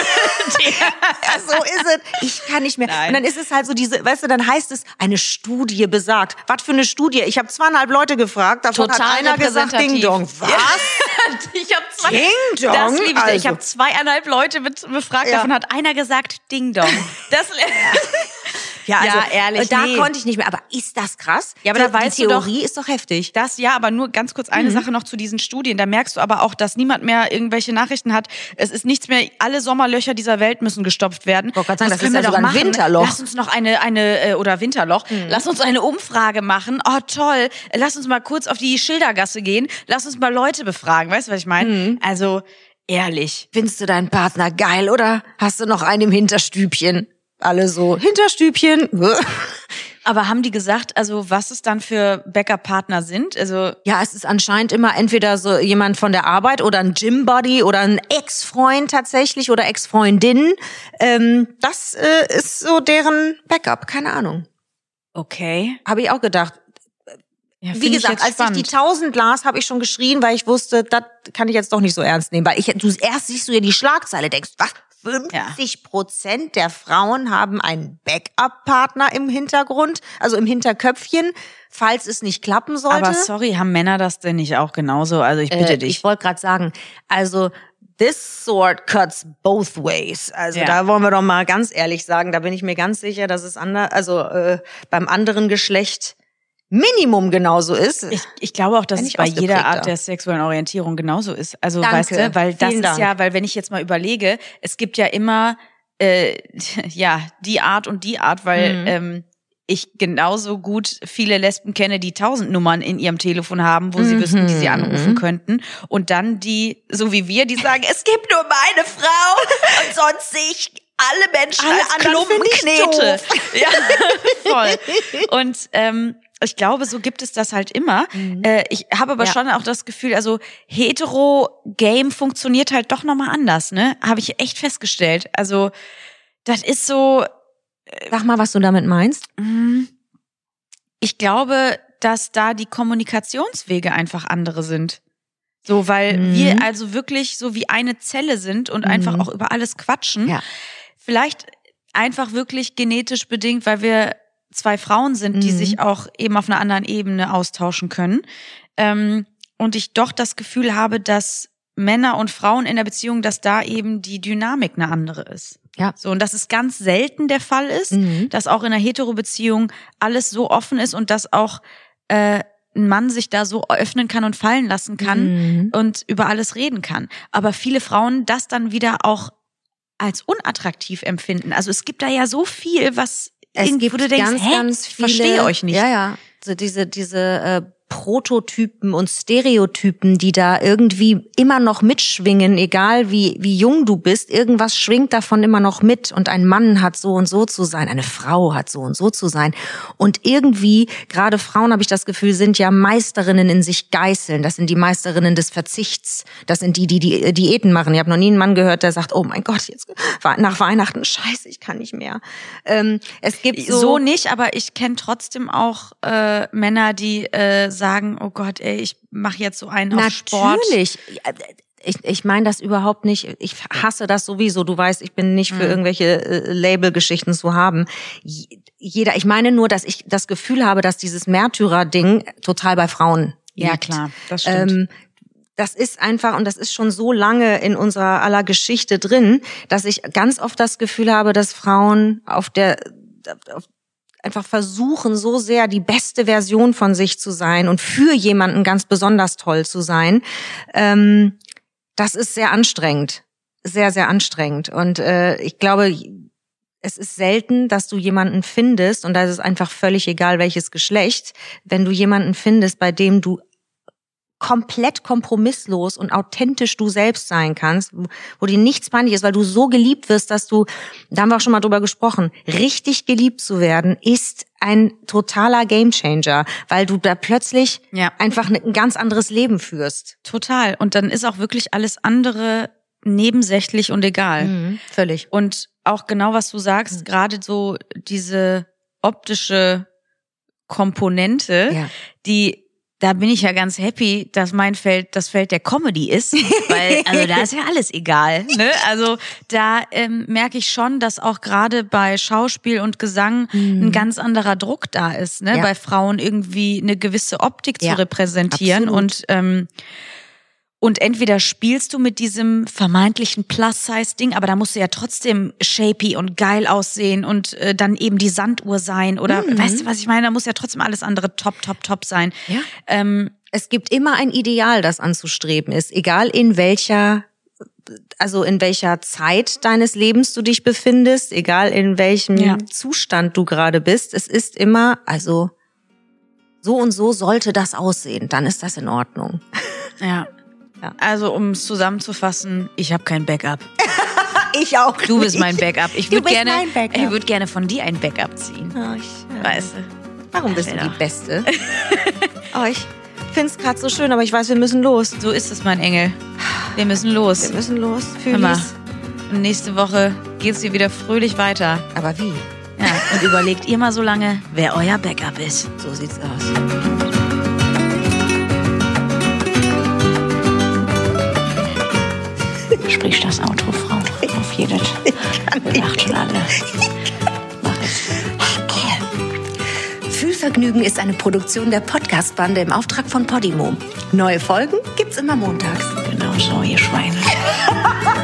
so ist es. Ich kann nicht mehr. Nein. Und dann ist es halt so diese, weißt du, dann heißt es, eine Studie besagt. Was für eine Studie? Ich habe zweieinhalb Leute gefragt, davon Total hat einer gesagt, repräsentativ. Ding Dong. Was? Ich habe zwei. Ding Dong? Das liebe ich. Also. Ich habe zweieinhalb Leute bet- befragt, Ja. davon hat einer gesagt Ding Dong. Das, Ja, also, Ja, ehrlich, äh, Da nee. konnte ich nicht mehr. Aber ist das krass? Ja, aber die, da weißt die du doch- Theorie ist doch heftig. Das ja, aber nur ganz kurz eine Sache noch zu diesen Studien. Da merkst du aber auch, dass niemand mehr irgendwelche Nachrichten hat. Es ist nichts mehr, alle Sommerlöcher dieser Welt müssen gestopft werden. wollte gerade sagen, Was das können ist wir ja doch sogar ein machen? Winterloch. Lass uns noch eine, eine äh, oder Winterloch, lass uns eine Umfrage machen. Oh toll, lass uns mal kurz auf die Schildergasse gehen. Lass uns mal Leute befragen. Weißt du, was ich meine? Also, ehrlich. Findest du deinen Partner geil oder hast du noch einen im Hinterstübchen? Alle so, Hinterstübchen. Aber haben die gesagt, also was es dann für Backup-Partner sind? Also Ja, es ist anscheinend immer entweder so jemand von der Arbeit oder ein Gym-Buddy oder ein Ex-Freund tatsächlich oder Ex-Freundin. Ähm, das äh, ist so deren Backup, keine Ahnung. okay. Habe ich auch gedacht. Ja, Wie find ich gesagt, jetzt als spannend. ich die tausend las, habe ich schon geschrien, weil ich wusste, das kann ich jetzt doch nicht so ernst nehmen. Weil ich, du erst siehst du ja die Schlagzeile, denkst, was? fünfzig Prozent der Frauen haben einen Backup-Partner im Hintergrund, also im Hinterköpfchen, falls es nicht klappen sollte. Aber sorry, haben Männer das denn nicht auch genauso? Also ich bitte äh, dich. Ich wollte gerade sagen, also this sword cuts both ways. Also Ja. da wollen wir doch mal ganz ehrlich sagen, da bin ich mir ganz sicher, dass es ander, also äh, beim anderen Geschlecht Minimum genauso ist. Ich, ich glaube auch, dass Bin es ich bei jeder ausgeprägter. Art der sexuellen Orientierung genauso ist. Also Danke. weißt du, weil das Vielen ist Dank. ja, weil wenn ich jetzt mal überlege, es gibt ja immer äh, ja die Art und die Art, weil Mhm. ähm, ich genauso gut viele Lesben kenne, die tausend Nummern in ihrem Telefon haben, wo sie wüssten, die sie anrufen könnten. Und dann die, so wie wir, die sagen, es gibt nur meine Frau und sonst sehe ich alle Menschen Alle als anderen Klumpen finde ich Knete. doof. Ja, voll. Und ähm, ich glaube, so gibt es das halt immer. Äh, ich habe aber Ja. schon auch das Gefühl, also Hetero-Game funktioniert halt doch nochmal anders, ne? Habe ich echt festgestellt. Also das ist so, Sag mal, was du damit meinst. mh, ich glaube, dass da die Kommunikationswege einfach andere sind. So, weil Mhm. wir also wirklich so wie eine Zelle sind und einfach Mhm. auch über alles quatschen. Ja. Vielleicht einfach wirklich genetisch bedingt, weil wir zwei Frauen sind, die Mhm. sich auch eben auf einer anderen Ebene austauschen können. Ähm, und ich doch das Gefühl habe, dass Männer und Frauen in der Beziehung, dass da eben die Dynamik eine andere ist. Ja. So, und dass es ganz selten der Fall ist, Mhm. dass auch in einer Hetero-Beziehung alles so offen ist und dass auch äh, ein Mann sich da so öffnen kann und fallen lassen kann Mhm. und über alles reden kann. Aber viele Frauen das dann wieder auch als unattraktiv empfinden. Also es gibt da ja so viel, was Es irgendwie, gibt wo du denkst, ganz, hä, ganz ich viele, verstehe euch nicht. Ja, ja. So diese, diese äh, Prototypen und Stereotypen, die da irgendwie immer noch mitschwingen, egal wie, wie jung du bist, irgendwas schwingt davon immer noch mit und ein Mann hat so und so zu sein, eine Frau hat so und so zu sein und irgendwie, gerade Frauen habe ich das Gefühl, sind ja Meisterinnen in sich geißeln, das sind die Meisterinnen des Verzichts, das sind die, die die Diäten machen. Ich habe noch nie einen Mann gehört, der sagt, oh mein Gott, jetzt nach Weihnachten, scheiße, ich kann nicht mehr. Ähm, es gibt so, So nicht, aber ich kenne trotzdem auch äh, Männer, die äh, sagen, oh Gott, ey, ich mache jetzt so einen auf Sport. Natürlich. Ich, ich meine das überhaupt nicht. Ich hasse das sowieso. Du weißt, ich bin nicht für Mhm. irgendwelche äh, Labelgeschichten zu haben. J- Jeder, ich meine nur, dass ich das Gefühl habe, dass dieses Märtyrer-Ding total bei Frauen liegt. Ja, klar, das stimmt. Ähm, das ist einfach, und das ist schon so lange in unserer aller Geschichte drin, dass ich ganz oft das Gefühl habe, dass Frauen auf der, auf, einfach versuchen, so sehr die beste Version von sich zu sein und für jemanden ganz besonders toll zu sein. Ähm, das ist sehr anstrengend. Sehr, sehr anstrengend. Und äh, ich glaube, es ist selten, dass du jemanden findest, und da ist es einfach völlig egal, welches Geschlecht, wenn du jemanden findest, bei dem du komplett kompromisslos und authentisch du selbst sein kannst, wo, wo dir nichts peinlich ist, weil du so geliebt wirst, dass du, da haben wir auch schon mal drüber gesprochen, richtig geliebt zu werden, ist ein totaler Gamechanger, weil du da plötzlich Ja. einfach ein ganz anderes Leben führst. Total. Und dann ist auch wirklich alles andere nebensächlich und egal. Mhm, völlig. Und auch genau, was du sagst, Mhm. gerade so diese optische Komponente, Ja. die da bin ich ja ganz happy, dass mein Feld das Feld der Comedy ist, weil also da ist ja alles egal. Ne? Also da ähm, merke ich schon, dass auch gerade bei Schauspiel und Gesang ein ganz anderer Druck da ist, ne? Ja. Bei Frauen irgendwie eine gewisse Optik Ja, zu repräsentieren absolut. und ähm, und entweder spielst du mit diesem vermeintlichen Plus-Size-Ding, aber da musst du ja trotzdem shapy und geil aussehen und äh, dann eben die Sanduhr sein oder Mhm. weißt du, was ich meine? Da muss ja trotzdem alles andere top, top, top sein. Ja. Ähm, Es gibt immer ein Ideal, das anzustreben ist, egal in welcher, also in welcher Zeit deines Lebens du dich befindest, egal in welchem Ja. Zustand du gerade bist. Es ist immer, also so und so sollte das aussehen, dann ist das in Ordnung. ja. Ja. Also um es zusammenzufassen, ich habe kein Backup. Ich auch. Du bist mein Backup. Ich Du würde bist gerne, mein Backup. ich würde gerne von dir ein Backup ziehen. Oh, ich, äh, Weißt du? warum bist du Ja. die Beste? Oh, ich find's gerade so schön, aber ich weiß, wir müssen los. So ist es, mein Engel. Wir müssen los. Wir müssen los. Hör mal. Fühlis. Und nächste Woche geht's hier wieder fröhlich weiter. Aber wie? Ja, und überlegt ihr mal so lange, wer euer Backup ist. So sieht's aus. Sprich das Outro, Frau. Auf jedes. Wir lachen schon alle. Mach ich. Fühlvergnügen ist eine Produktion der Podcast-Bande im Auftrag von Podimo. Neue Folgen gibt's immer montags. Genau so, ihr Schweine.